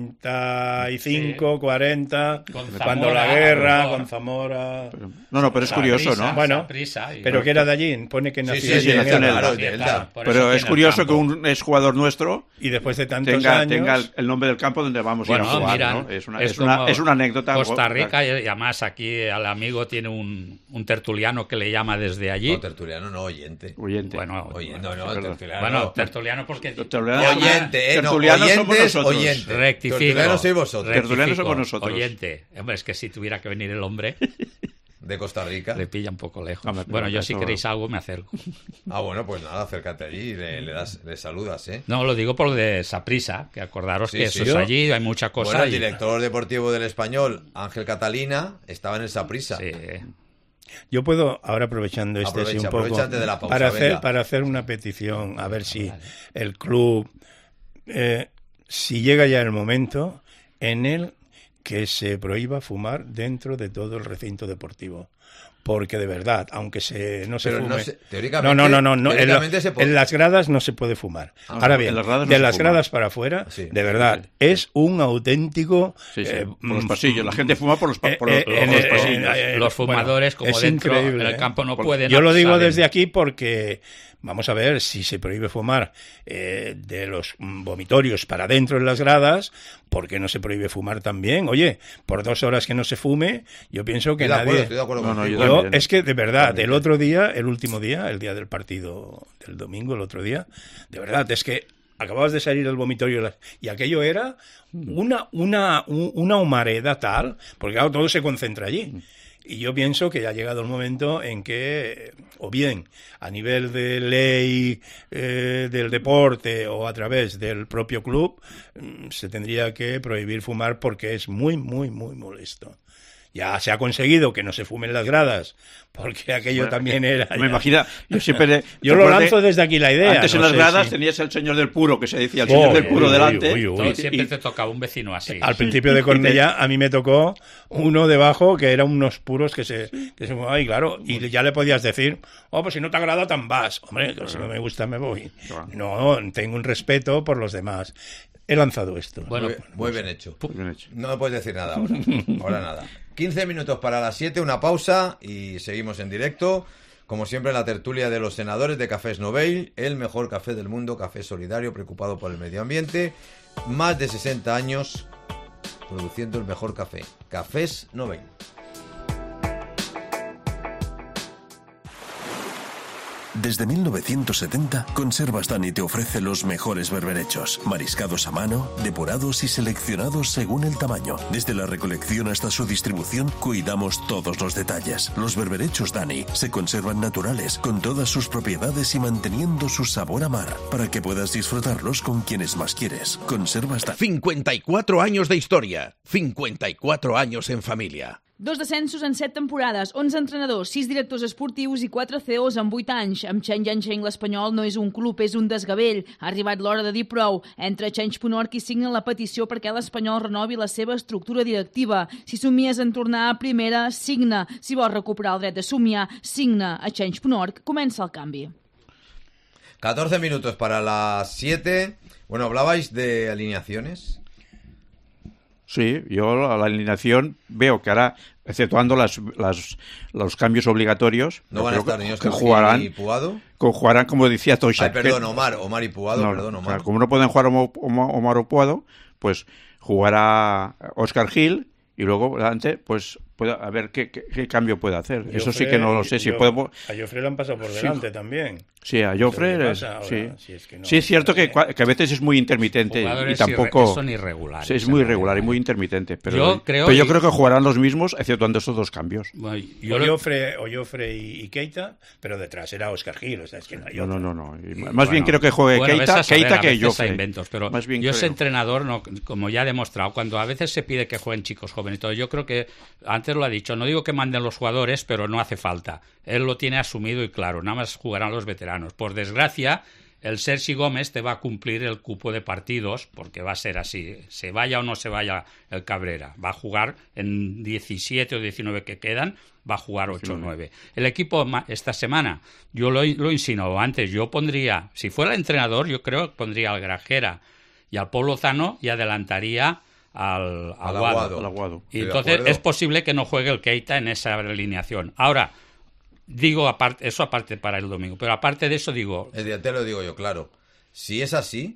35, 40, Con cuando Zamora, la guerra, a lo mejor. con Zamora... Pero es curioso, ¿no? Bueno, pero que era de allí, pone que nació Sí, allí en nació en Elda. claro, Sí, de Elda. claro, por eso Pero es tiene el curioso que campo. un exjugador nuestro Y después de tantos tenga años... el nombre del campo donde vamos a ir a Bueno, jugar, mira, ¿no? Es una anécdota. Costa Rica, y además aquí al amigo tiene un tertuliano que le llama desde allí. No, tertuliano, no, oyente. Oyente. Bueno, Tertuliano. bueno, tertuliano porque... Oyente, no, Tertulianos somos oyentes, nosotros. oyente. Rectifico. Tertuliano sois vosotros. Tertulianos somos nosotros. Oyente. Hombre, es que si tuviera que venir el hombre, De Costa Rica. le pilla un poco lejos. Hombre, pero Bueno, yo si eso- queréis algo me acerco. Bueno, pues nada, acércate allí y le saludas, ¿eh? No, lo digo por lo de Saprissa, que acordaros Sí, que sí. eso es allí, hay mucha cosa. Bueno, el y- director deportivo del Español, Ángel Catalina, estaba en el Saprissa. Sí. Yo puedo, ahora aprovechando un poco, Aprovechate de la pausa, venga. para hacer una petición, a ver si el club, si llega ya el momento en el que se prohíba fumar dentro de todo el recinto deportivo. Porque de verdad, aunque no se Pero fume... no se- teóricamente- No. teóricamente se puede. En las gradas no se puede fumar. Ahora bien, en las gradas no de se las fuma. gradas para afuera, Sí. de verdad, es un auténtico... Sí, por los pasillos. La gente fuma por los pasillos. Los fumadores, como es dentro increíble, en el campo no pueden... Yo lo digo salen. desde aquí porque, vamos a ver, si se prohíbe fumar de los vomitorios para dentro en las gradas, ¿por qué no se prohíbe fumar también? Oye, por 2 horas que no se fume, yo pienso que nadie... Estoy de acuerdo No, no, contigo. yo Yo, también. es que de verdad, el otro día, el último día, el día del partido del domingo, el otro día, de verdad, es que acababas de salir del vomitorio y aquello era una humareda tal, porque claro, todo se concentra allí. Y yo pienso que ya ha llegado el momento en que, o bien a nivel de ley del deporte o a través del propio club, se tendría que prohibir fumar porque es muy, muy, muy molesto. Ya se ha conseguido que no se fumen las gradas, porque aquello también era... Me imagino, yo lo lanzo desde aquí la idea. Antes en las gradas tenías el señor del puro, que se decía, el señor del puro delante. Siempre te tocaba un vecino así. Al principio de Cornellá a mí me tocó uno debajo que eran unos puros que se fumaban, y claro, y ya le podías decir, pues si no te agrada tan vas. Hombre, si no me gusta me voy. No, tengo un respeto por los demás. He lanzado esto. Bueno, muy bien hecho. No me puedes decir nada ahora. Ahora nada. 15 minutos para las 7, una pausa y seguimos en directo. Como siempre, la tertulia de los senadores de Cafés Novell, el mejor café del mundo, café solidario, preocupado por el medio ambiente. Más de 60 años produciendo el mejor café. Cafés Novell. Desde 1970, Conservas Dani te ofrece los mejores berberechos, mariscados a mano, depurados y seleccionados según el tamaño. Desde la recolección hasta su distribución, cuidamos todos los detalles. Los berberechos Dani se conservan naturales, con todas sus propiedades y manteniendo su sabor a mar, para que puedas disfrutarlos con quienes más quieres. Conservas Dani. 54 años de historia, 54 años en familia. 2 descensos en 7 temporades, 11 entrenadors, 6 directors esportius i 4 CEOs en 8 anys. Amb Change l'Espanyol no és un club, és un desgavell. Ha arribat l'hora de dir prou. Entra a Change.org i signa la petició perquè l'Espanyol renovi la seva estructura directiva. Si somies en tornar a primera, signa. Si vols recuperar el dret de somiar, signa. A Change.org comença el canvi. 14 minutos para las 7. Bueno, hablabais de alineaciones. Sí, yo la alineación veo que ahora, exceptuando los cambios obligatorios, no van a estar ni Oscar jugarán, y Puado. Jugarán, como decía Toisha. Perdón, Omar y Puado, Omar. O sea, como no pueden jugar Omar o Puado, pues jugará Oscar Gil y luego adelante, pues a ver qué cambio puede hacer. Joffre, eso sí que no lo sé. Si puedo... A Joffre le han pasado por delante también. Sí, a Joffre sí es cierto que a veces es muy intermitente y tampoco son irregulares. Sí, es muy irregular y muy intermitente, pero yo creo que jugarán los mismos exceptuando estos dos cambios. Joffre y Keita, pero detrás era Oscar Gil, o sea, es que no hay otro. No. Más bien creo que juegue Keita que Joffre. Inventos, pero yo ese entrenador, como ya he demostrado, cuando a veces se pide que jueguen chicos jóvenes y todo, yo creo que antes lo ha dicho, no digo que manden los jugadores, pero no hace falta. Él lo tiene asumido y claro, nada más jugarán los veteranos. Por desgracia, el Sergi Gómez te va a cumplir el cupo de partidos, porque va a ser así. Se vaya o no se vaya el Cabrera. Va a jugar en 17 o 19 que quedan, va a jugar 8 o 9. El equipo esta semana, yo lo insinuado antes, yo pondría, si fuera el entrenador, yo creo que pondría al Grajera y al Pau Lozano y adelantaría al Aguado. Y entonces es posible que no juegue el Keita en esa alineación. Ahora, digo aparte para el domingo, pero aparte de eso digo... Te lo digo yo, claro. Si es así,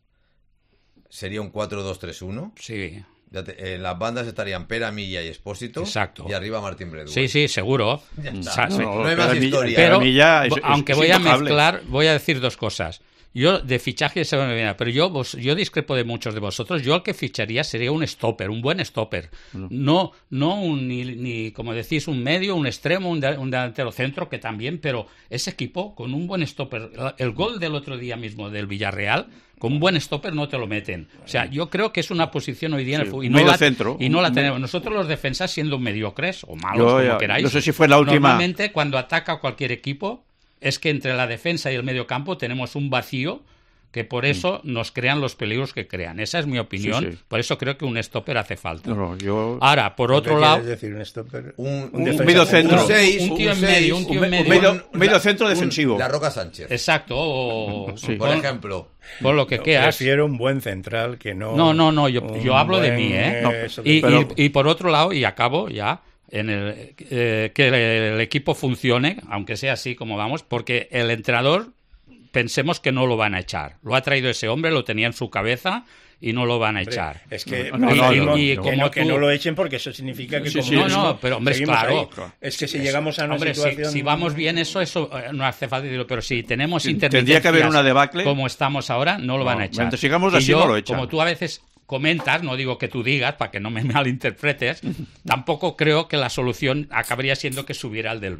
sería un 4-2-3-1. Sí. En las bandas estarían Pera, Milla y Expósito. Exacto. Y arriba Martín Bredú. Sí, seguro. No hay más historia. Pero aunque voy a mezclar, voy a decir dos cosas. Yo de fichaje se me viene, pero yo discrepo de muchos de vosotros. Yo el que ficharía sería un stopper, un buen stopper. No ni como decís, un medio, un extremo, un delantero centro, que también, pero ese equipo con un buen stopper. El gol del otro día mismo del Villarreal, con un buen stopper no te lo meten. O sea, yo creo que es una posición hoy día en el fútbol. Y no la tenemos. Nosotros los defensas siendo mediocres o malos, como queráis. No sé si fue la última. Normalmente cuando ataca cualquier equipo, es que entre la defensa y el mediocampo tenemos un vacío que por eso nos crean los peligros que crean. Esa es mi opinión. Sí. Por eso creo que un stopper hace falta. Ahora, por otro lado... ¿Qué quieres decir un stopper? Un medio centro. Un tío en medio. Un medio centro defensivo. La Roca Sánchez. Exacto. Por ejemplo. Por lo que quieras. Prefiero un buen central que no... No, yo hablo de mí, ¿eh? Y por otro lado, y acabo ya... que el equipo funcione, aunque sea así como vamos, porque el entrenador pensemos que no lo van a echar. Lo ha traído ese hombre, lo tenía en su cabeza y no lo van a echar. Es que no lo echen porque eso significa que pero hombre, es claro. Ahí, es que si llegamos a una situación... Si vamos bien eso no hace falta decirlo, pero si tenemos intermitencias tendría que haber una debacle como estamos ahora, no lo van a echar. Mientras sigamos así no lo echan. Como tú a veces comentas, no digo que tú digas, para que no me malinterpretes, tampoco creo que la solución acabaría siendo que subiera al del B.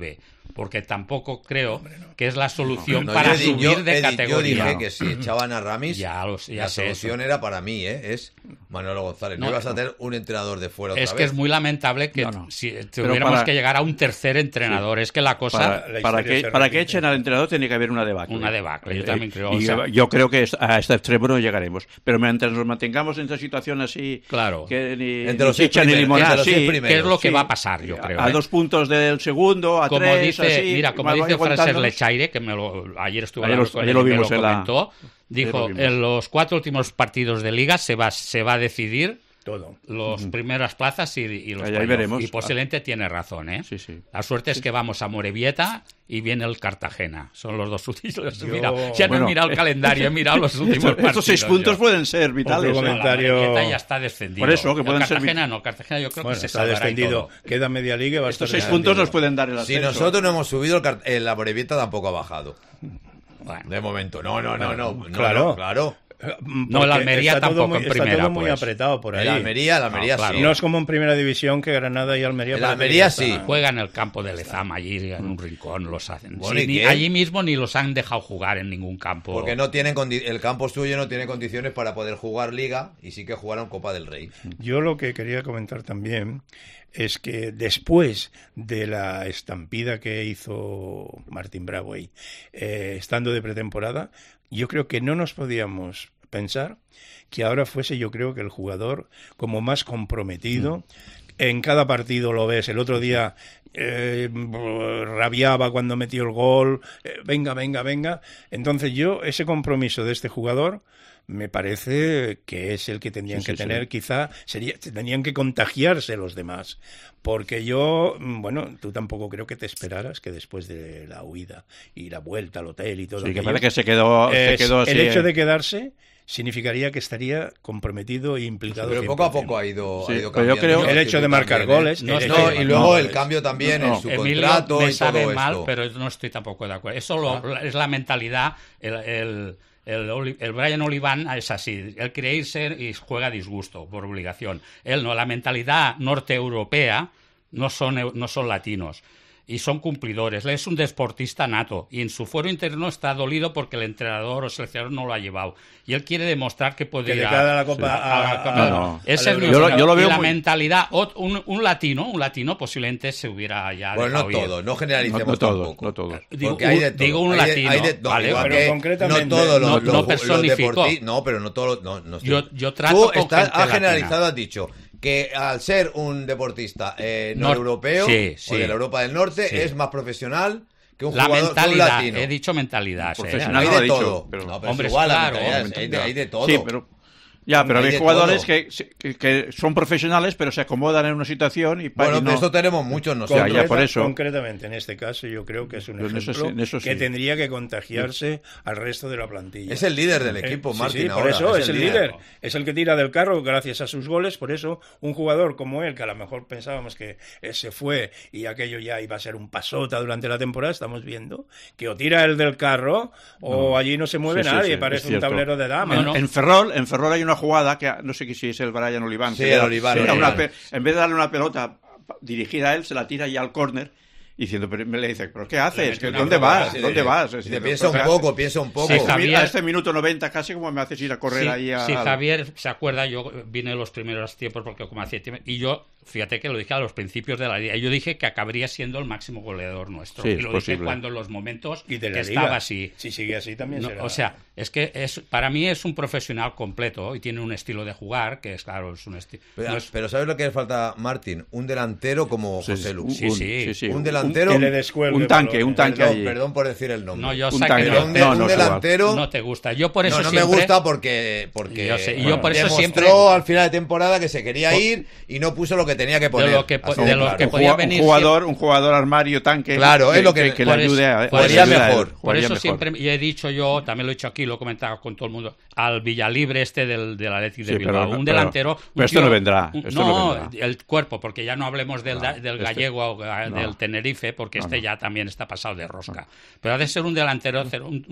porque tampoco creo que es la solución para subir de categoría. Yo dije que si echaban a Ramis, ya la solución era para mí, es Manolo González. No ibas a tener un entrenador de fuera otra vez. Es que es muy lamentable que si tuviéramos que llegar a un tercer entrenador. Es que la cosa... Para que echen al entrenador tiene que haber una debacle. Una debacle, yo también creo. Yo creo que a este extremo no llegaremos. Pero mientras nos mantengamos en esta situación así, claro, que ni entre los chicha ni limonada, que es lo que va a pasar, yo creo. A 2 puntos del segundo, a 3, dice Fraser Lechaire, que ayer estuvo hablando con él, me lo comentó, dijo, en los 4 últimos partidos de Liga se va a decidir todo. Los primeras plazas y los playoffs. Veremos. Y posiblemente tiene razón, ¿eh? Sí, sí. La suerte es que vamos a Morevieta y viene el Cartagena. Son los dos últimos. No he mirado el calendario, he mirado los últimos partidos. Estos 6 puntos pueden ser vitales. La Morevieta ya está descendido. Por eso, que pueden Cartagena no, Cartagena yo creo que se está descendido. Queda media liga y va a estar estos 6 puntos nos pueden dar el ascenso. Si nosotros no hemos subido, la Morevieta tampoco ha bajado. Bueno. De momento. No. Claro. No, el Almería tampoco en primera. Está todo muy apretado por ahí. El Almería claro. sí. No es como en primera división que Granada y Almería. El Almería sí. Juega en el campo de Lezama, allí en un rincón los hacen. Bueno, allí mismo ni los han dejado jugar en ningún campo. Porque no tienen el campo suyo no tiene condiciones para poder jugar Liga y sí que jugaron Copa del Rey. Yo lo que quería comentar también es que después de la estampida que hizo Martín Bravo ahí, estando de pretemporada, yo creo que no nos podíamos pensar que ahora fuese, yo creo que el jugador como más comprometido. En cada partido lo ves. El otro día rabiaba cuando metió el gol. Venga. Entonces ese compromiso de este jugador me parece que es el que tendrían que tener. Quizá tenían que contagiarse los demás. Porque tú tampoco creo que te esperaras que después de la huida y la vuelta al hotel y todo aquello, que parece que se quedó así, el hecho de quedarse significaría que estaría comprometido e implicado. Pero poco a poco ha ido cambiando. Yo creo el hecho de marcar goles. Y luego el cambio también en su contrato me y sabe todo mal, esto. pero no estoy tampoco de acuerdo. Eso es la mentalidad. El Brian Oliván es así. Él quiere irse y juega a disgusto, por obligación. Él no. La mentalidad norteeuropea no son latinos. Y son cumplidores. Él es un deportista nato y en su fuero interno está dolido porque el entrenador o seleccionador no lo ha llevado. Y él quiere demostrar que puede ir a la Copa. Ese es yo lo veo la mentalidad. Un latino posiblemente se hubiera ya dejado ir. No generalicemos no tampoco. No todos. Digo un latino. ¿vale? Pero concretamente no todos no personificó. Pero no todos. No yo trato tú con has generalizado, has dicho que al ser un deportista no europeo o de la Europa del Norte es más profesional que un jugador latino. He dicho mentalidad. Profesional hay de todo. Pero hombre, igual, claro, hay de todo. Sí, pero hay jugadores que son profesionales, pero se acomodan en una situación y pero esto tenemos muchos nosotros. Por eso. Concretamente, en este caso, yo creo que es un ejemplo que tendría que contagiarse al resto de la plantilla. Es el líder del equipo, Martín. Sí, por eso es el líder. Es el que tira del carro gracias a sus goles. Por eso, un jugador como él, que a lo mejor pensábamos que se fue y aquello ya iba a ser un pasota durante la temporada, estamos viendo que o tira el del carro o allí no se mueve nadie, parece un tablero de damas. En Ferrol hay una jugada que no sé si es el Brian Oliván. Sí, el Oliván. En vez de darle una pelota dirigida a él, se la tira ya al córner. Diciendo, le dice, ¿pero qué haces? ¿Dónde vas? Piensa un poco. Sí, Javier, a este minuto 90 casi como me haces ir a correr ahí a... Sí, Javier se acuerda, yo vine en los primeros tiempos porque como hacía tiempo, y yo, fíjate que lo dije a los principios de la liga, yo dije que acabaría siendo el máximo goleador nuestro. Sí, y lo dije cuando en los momentos y de la que liga, estaba así. Si sigue así también será. O sea, es que para mí es un profesional completo y tiene un estilo de jugar que es claro, es un estilo. Pero ¿sabes lo que le falta, Martín? Un delantero como José Lu. Sí. Un delantero. Un tanque perdón por decir el nombre. No, yo un sé tanque, que un delantero. No te gusta. Yo por eso no siempre... me gusta porque yo sé, yo por eso demostró siempre al final de temporada que se quería ir y no puso lo que tenía que poner. De lo que podía venir un jugador armario tanque. Claro, es lo que le ayude a... Jugaría mejor. Por eso siempre, y he dicho yo, también lo he dicho aquí, lo he comentado con todo el mundo, al Villalibre del Athletic de Bilbao, un delantero... Pero esto no vendrá. El cuerpo, porque ya no hablemos del gallego o del Tenerife, porque ya también está pasado de rosca. Pero ha de ser un delantero,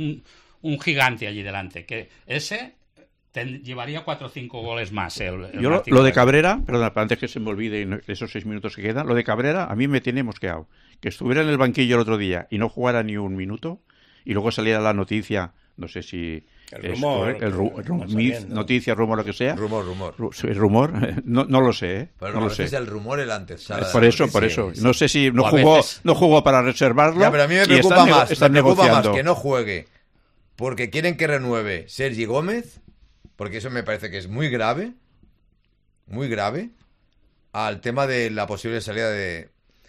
un gigante allí delante, que ese llevaría 4 o 5 goles más. Lo de Cabrera, perdón, antes que se me olvide esos 6 minutos que quedan, lo de Cabrera a mí me tiene mosqueado. que estuviera en el banquillo el otro día y no jugara ni un minuto, y luego saliera la noticia, no sé si... El rumor, noticia, rumor, lo que sea. Rumor. Rumor, no lo sé, ¿eh? Pero no lo sé. Es el rumor el antes. Por eso. No sé si no jugó para reservarlo. Ya, pero a mí me preocupa más que no juegue porque quieren que renueve Sergi Gómez, porque eso me parece que es muy grave, al tema de la posible salida de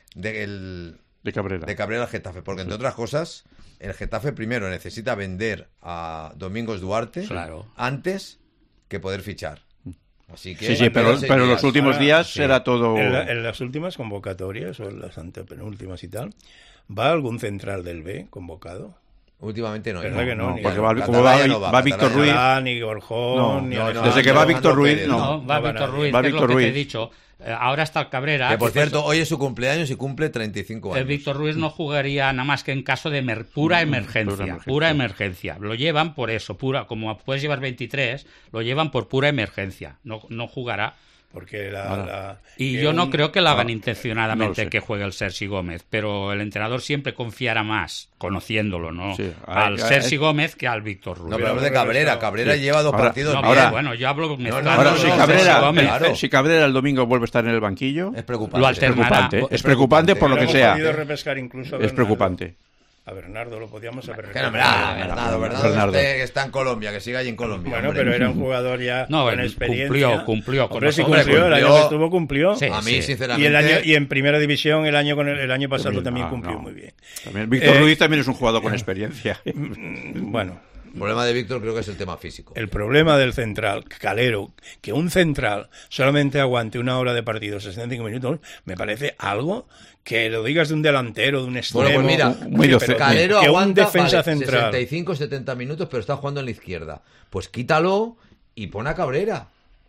Cabrera al Getafe, porque entre otras cosas el Getafe primero necesita vender a Domingos Duarte antes que poder fichar. Así que sí, pero los últimos días era todo... En las últimas convocatorias, o en las antepenúltimas y tal, ¿va algún central del B convocado? Últimamente no. ¿Verdad que no? Porque va Víctor Ruiz. Ni Gorjón, desde que va Víctor Ruiz, no. Va Víctor Ruiz, que es lo que te he dicho. Ahora está el Cabrera. Que por cierto, hoy es su cumpleaños y cumple 35 años. El Víctor Ruiz no jugaría nada más que en caso de pura emergencia. Lo llevan por eso, como puedes llevar 23, lo llevan por pura emergencia. No jugará. Porque yo no creo que lo hagan intencionadamente que juegue el Sergi Gómez, pero el entrenador siempre confiará más, conociéndolo, ¿no? Sí, al Sergi Gómez que al Víctor Ruiz. No, pero de Cabrera. Cabrera lleva 2 partidos. Bueno, yo hablo si Cabrera el domingo vuelve a estar en el banquillo, es preocupante. Lo alternará. Es preocupante por lo que sea. Repescar incluso es preocupante. A Bernardo lo podíamos haber Bernardo que está en Colombia, que siga ahí en Colombia. Bueno, pero era un jugador ya con experiencia. Cumplió con nosotros. Cumplió. El año que estuvo cumplió. Sí, a mí, sinceramente... Y en primera división el año pasado también cumplió muy bien. También, Víctor Ruiz también es un jugador con experiencia. Bueno... El problema de Víctor creo que es el tema físico. El problema del central, Calero, que un central solamente aguante 1 hora de partido, 65 minutos, me parece algo que lo digas de un delantero, de un extremo. Bueno, pues mira, Calero que aguanta un defensa central. 65, 70 minutos, pero está jugando en la izquierda. Pues quítalo y pon a Cabrera.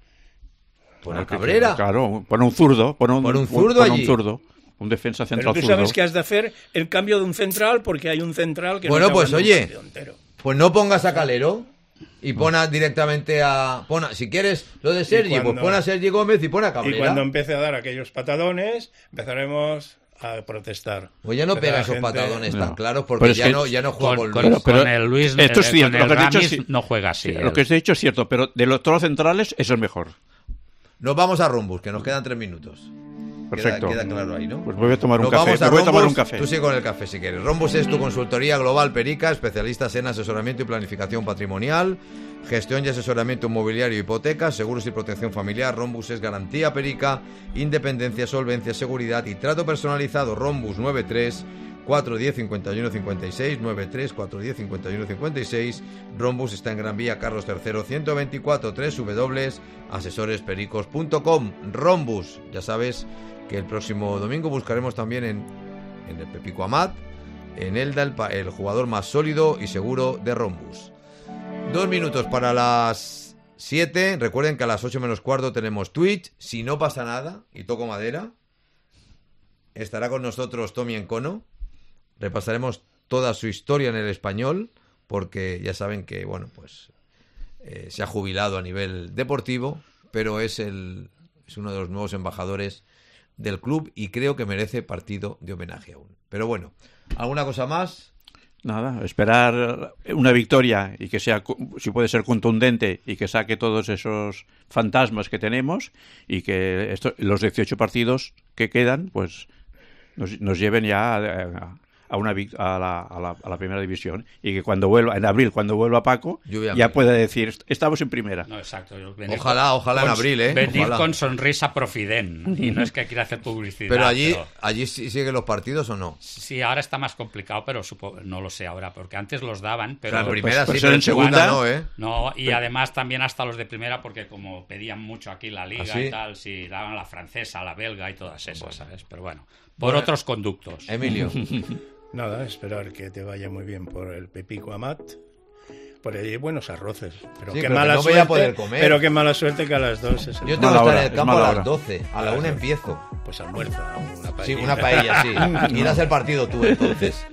Claro, pon un zurdo. Pon un zurdo. Un defensa central. Pero tú sabes que has de hacer el cambio de un central porque hay un central que no pues oye, pues no pongas a Calero y pon directamente si quieres lo de Sergi, pues pon a Sergi Gómez y pon a Cabrera. Y cuando empiece a dar aquellos patadones, empezaremos a protestar. Pues ya no pega esos patadones tan claros porque ya no juega con el Luis. Esto es cierto, lo que has dicho no juega así. Lo que os he dicho es cierto, pero de los todos centrales es el mejor. Nos vamos a Rombus, que nos quedan 3 minutos. Perfecto. Queda claro ahí, ¿no? Pues voy a tomar un café. Tú sigue con el café si quieres. Rombus es tu consultoría global Perica, especialistas en asesoramiento y planificación patrimonial, gestión y asesoramiento inmobiliario, hipotecas, seguros y protección familiar. Rombus es garantía Perica, independencia, solvencia, seguridad y trato personalizado. Rombus 93 410 51 56 93 410 51 56. Rombus está en Gran Vía Carlos III 124 www.asesorespericos.com. Rombus, ya sabes que el próximo domingo buscaremos también en el Pepico Amat, en Elda, el jugador más sólido y seguro de Rombus. 2 minutos para las 7. Recuerden que a las 8 menos cuarto tenemos Twitch. Si no pasa nada, y toco madera, estará con nosotros Tommy Encono. Repasaremos toda su historia en el Español, porque ya saben que, bueno, pues se ha jubilado a nivel deportivo, pero es uno de los nuevos embajadores del club y creo que merece partido de homenaje aún. Pero bueno, ¿alguna cosa más? Nada, esperar una victoria y que sea, si puede ser contundente, y que saque todos esos fantasmas que tenemos y que los 18 partidos que quedan pues nos lleven ya a la primera división, y que cuando vuelva en abril, cuando vuelva Paco, ya pueda decir estamos en primera. No, exacto. Ojalá en abril, venir con sonrisa profiden, y no es que quiera hacer publicidad. Pero allí siguen los partidos o no. Sí, ahora está más complicado, pero no lo sé ahora, porque antes los daban, pero en primera sí, pero en segunda no, No, y además también hasta los de primera, porque como pedían mucho aquí la liga y tal, sí, daban la francesa, la belga y todas esas, ¿sabes? Pero bueno, otros conductos. Emilio. Nada, esperar que te vaya muy bien por el Pepico Amat. Por ahí hay buenos arroces. Pero qué mala suerte. Voy a poder comer. Pero qué mala suerte que a las 2 es Yo tengo que estar en el campo a las 12. A la 1 empiezo. Pues almuerza, una paella. Sí, una paella, sí. Y das el partido tú, entonces.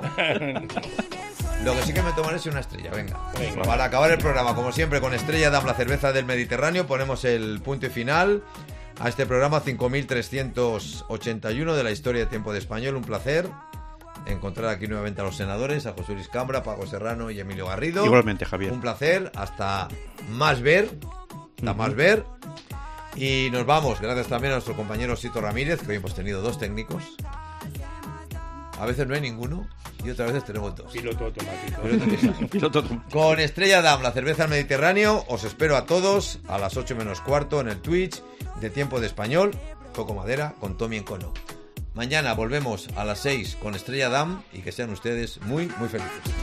Lo que sí que me tomaré es una estrella, venga. Para acabar el programa, como siempre, con Estrella Damm, la cerveza del Mediterráneo, ponemos el punto y final a este programa 5381 de la historia de Tiempo de Español. Un placer. encontrar aquí nuevamente a los senadores, a José Luis Cambra, Paco Serrano y Emilio Garrido. Igualmente, Javier. Un placer, hasta más ver. Más ver. Y nos vamos, gracias también a nuestro compañero Sito Ramírez, que hoy hemos tenido 2 técnicos. A veces no hay ninguno y otras veces tenemos 2. Piloto automático. Con Estrella Damm, la cerveza del Mediterráneo, os espero a todos a las 8 menos cuarto en el Twitch de Tiempo de Español, Toco Madera, con Tommy Encono. Mañana volvemos a las 6 con Estrella Damm y que sean ustedes muy, muy felices.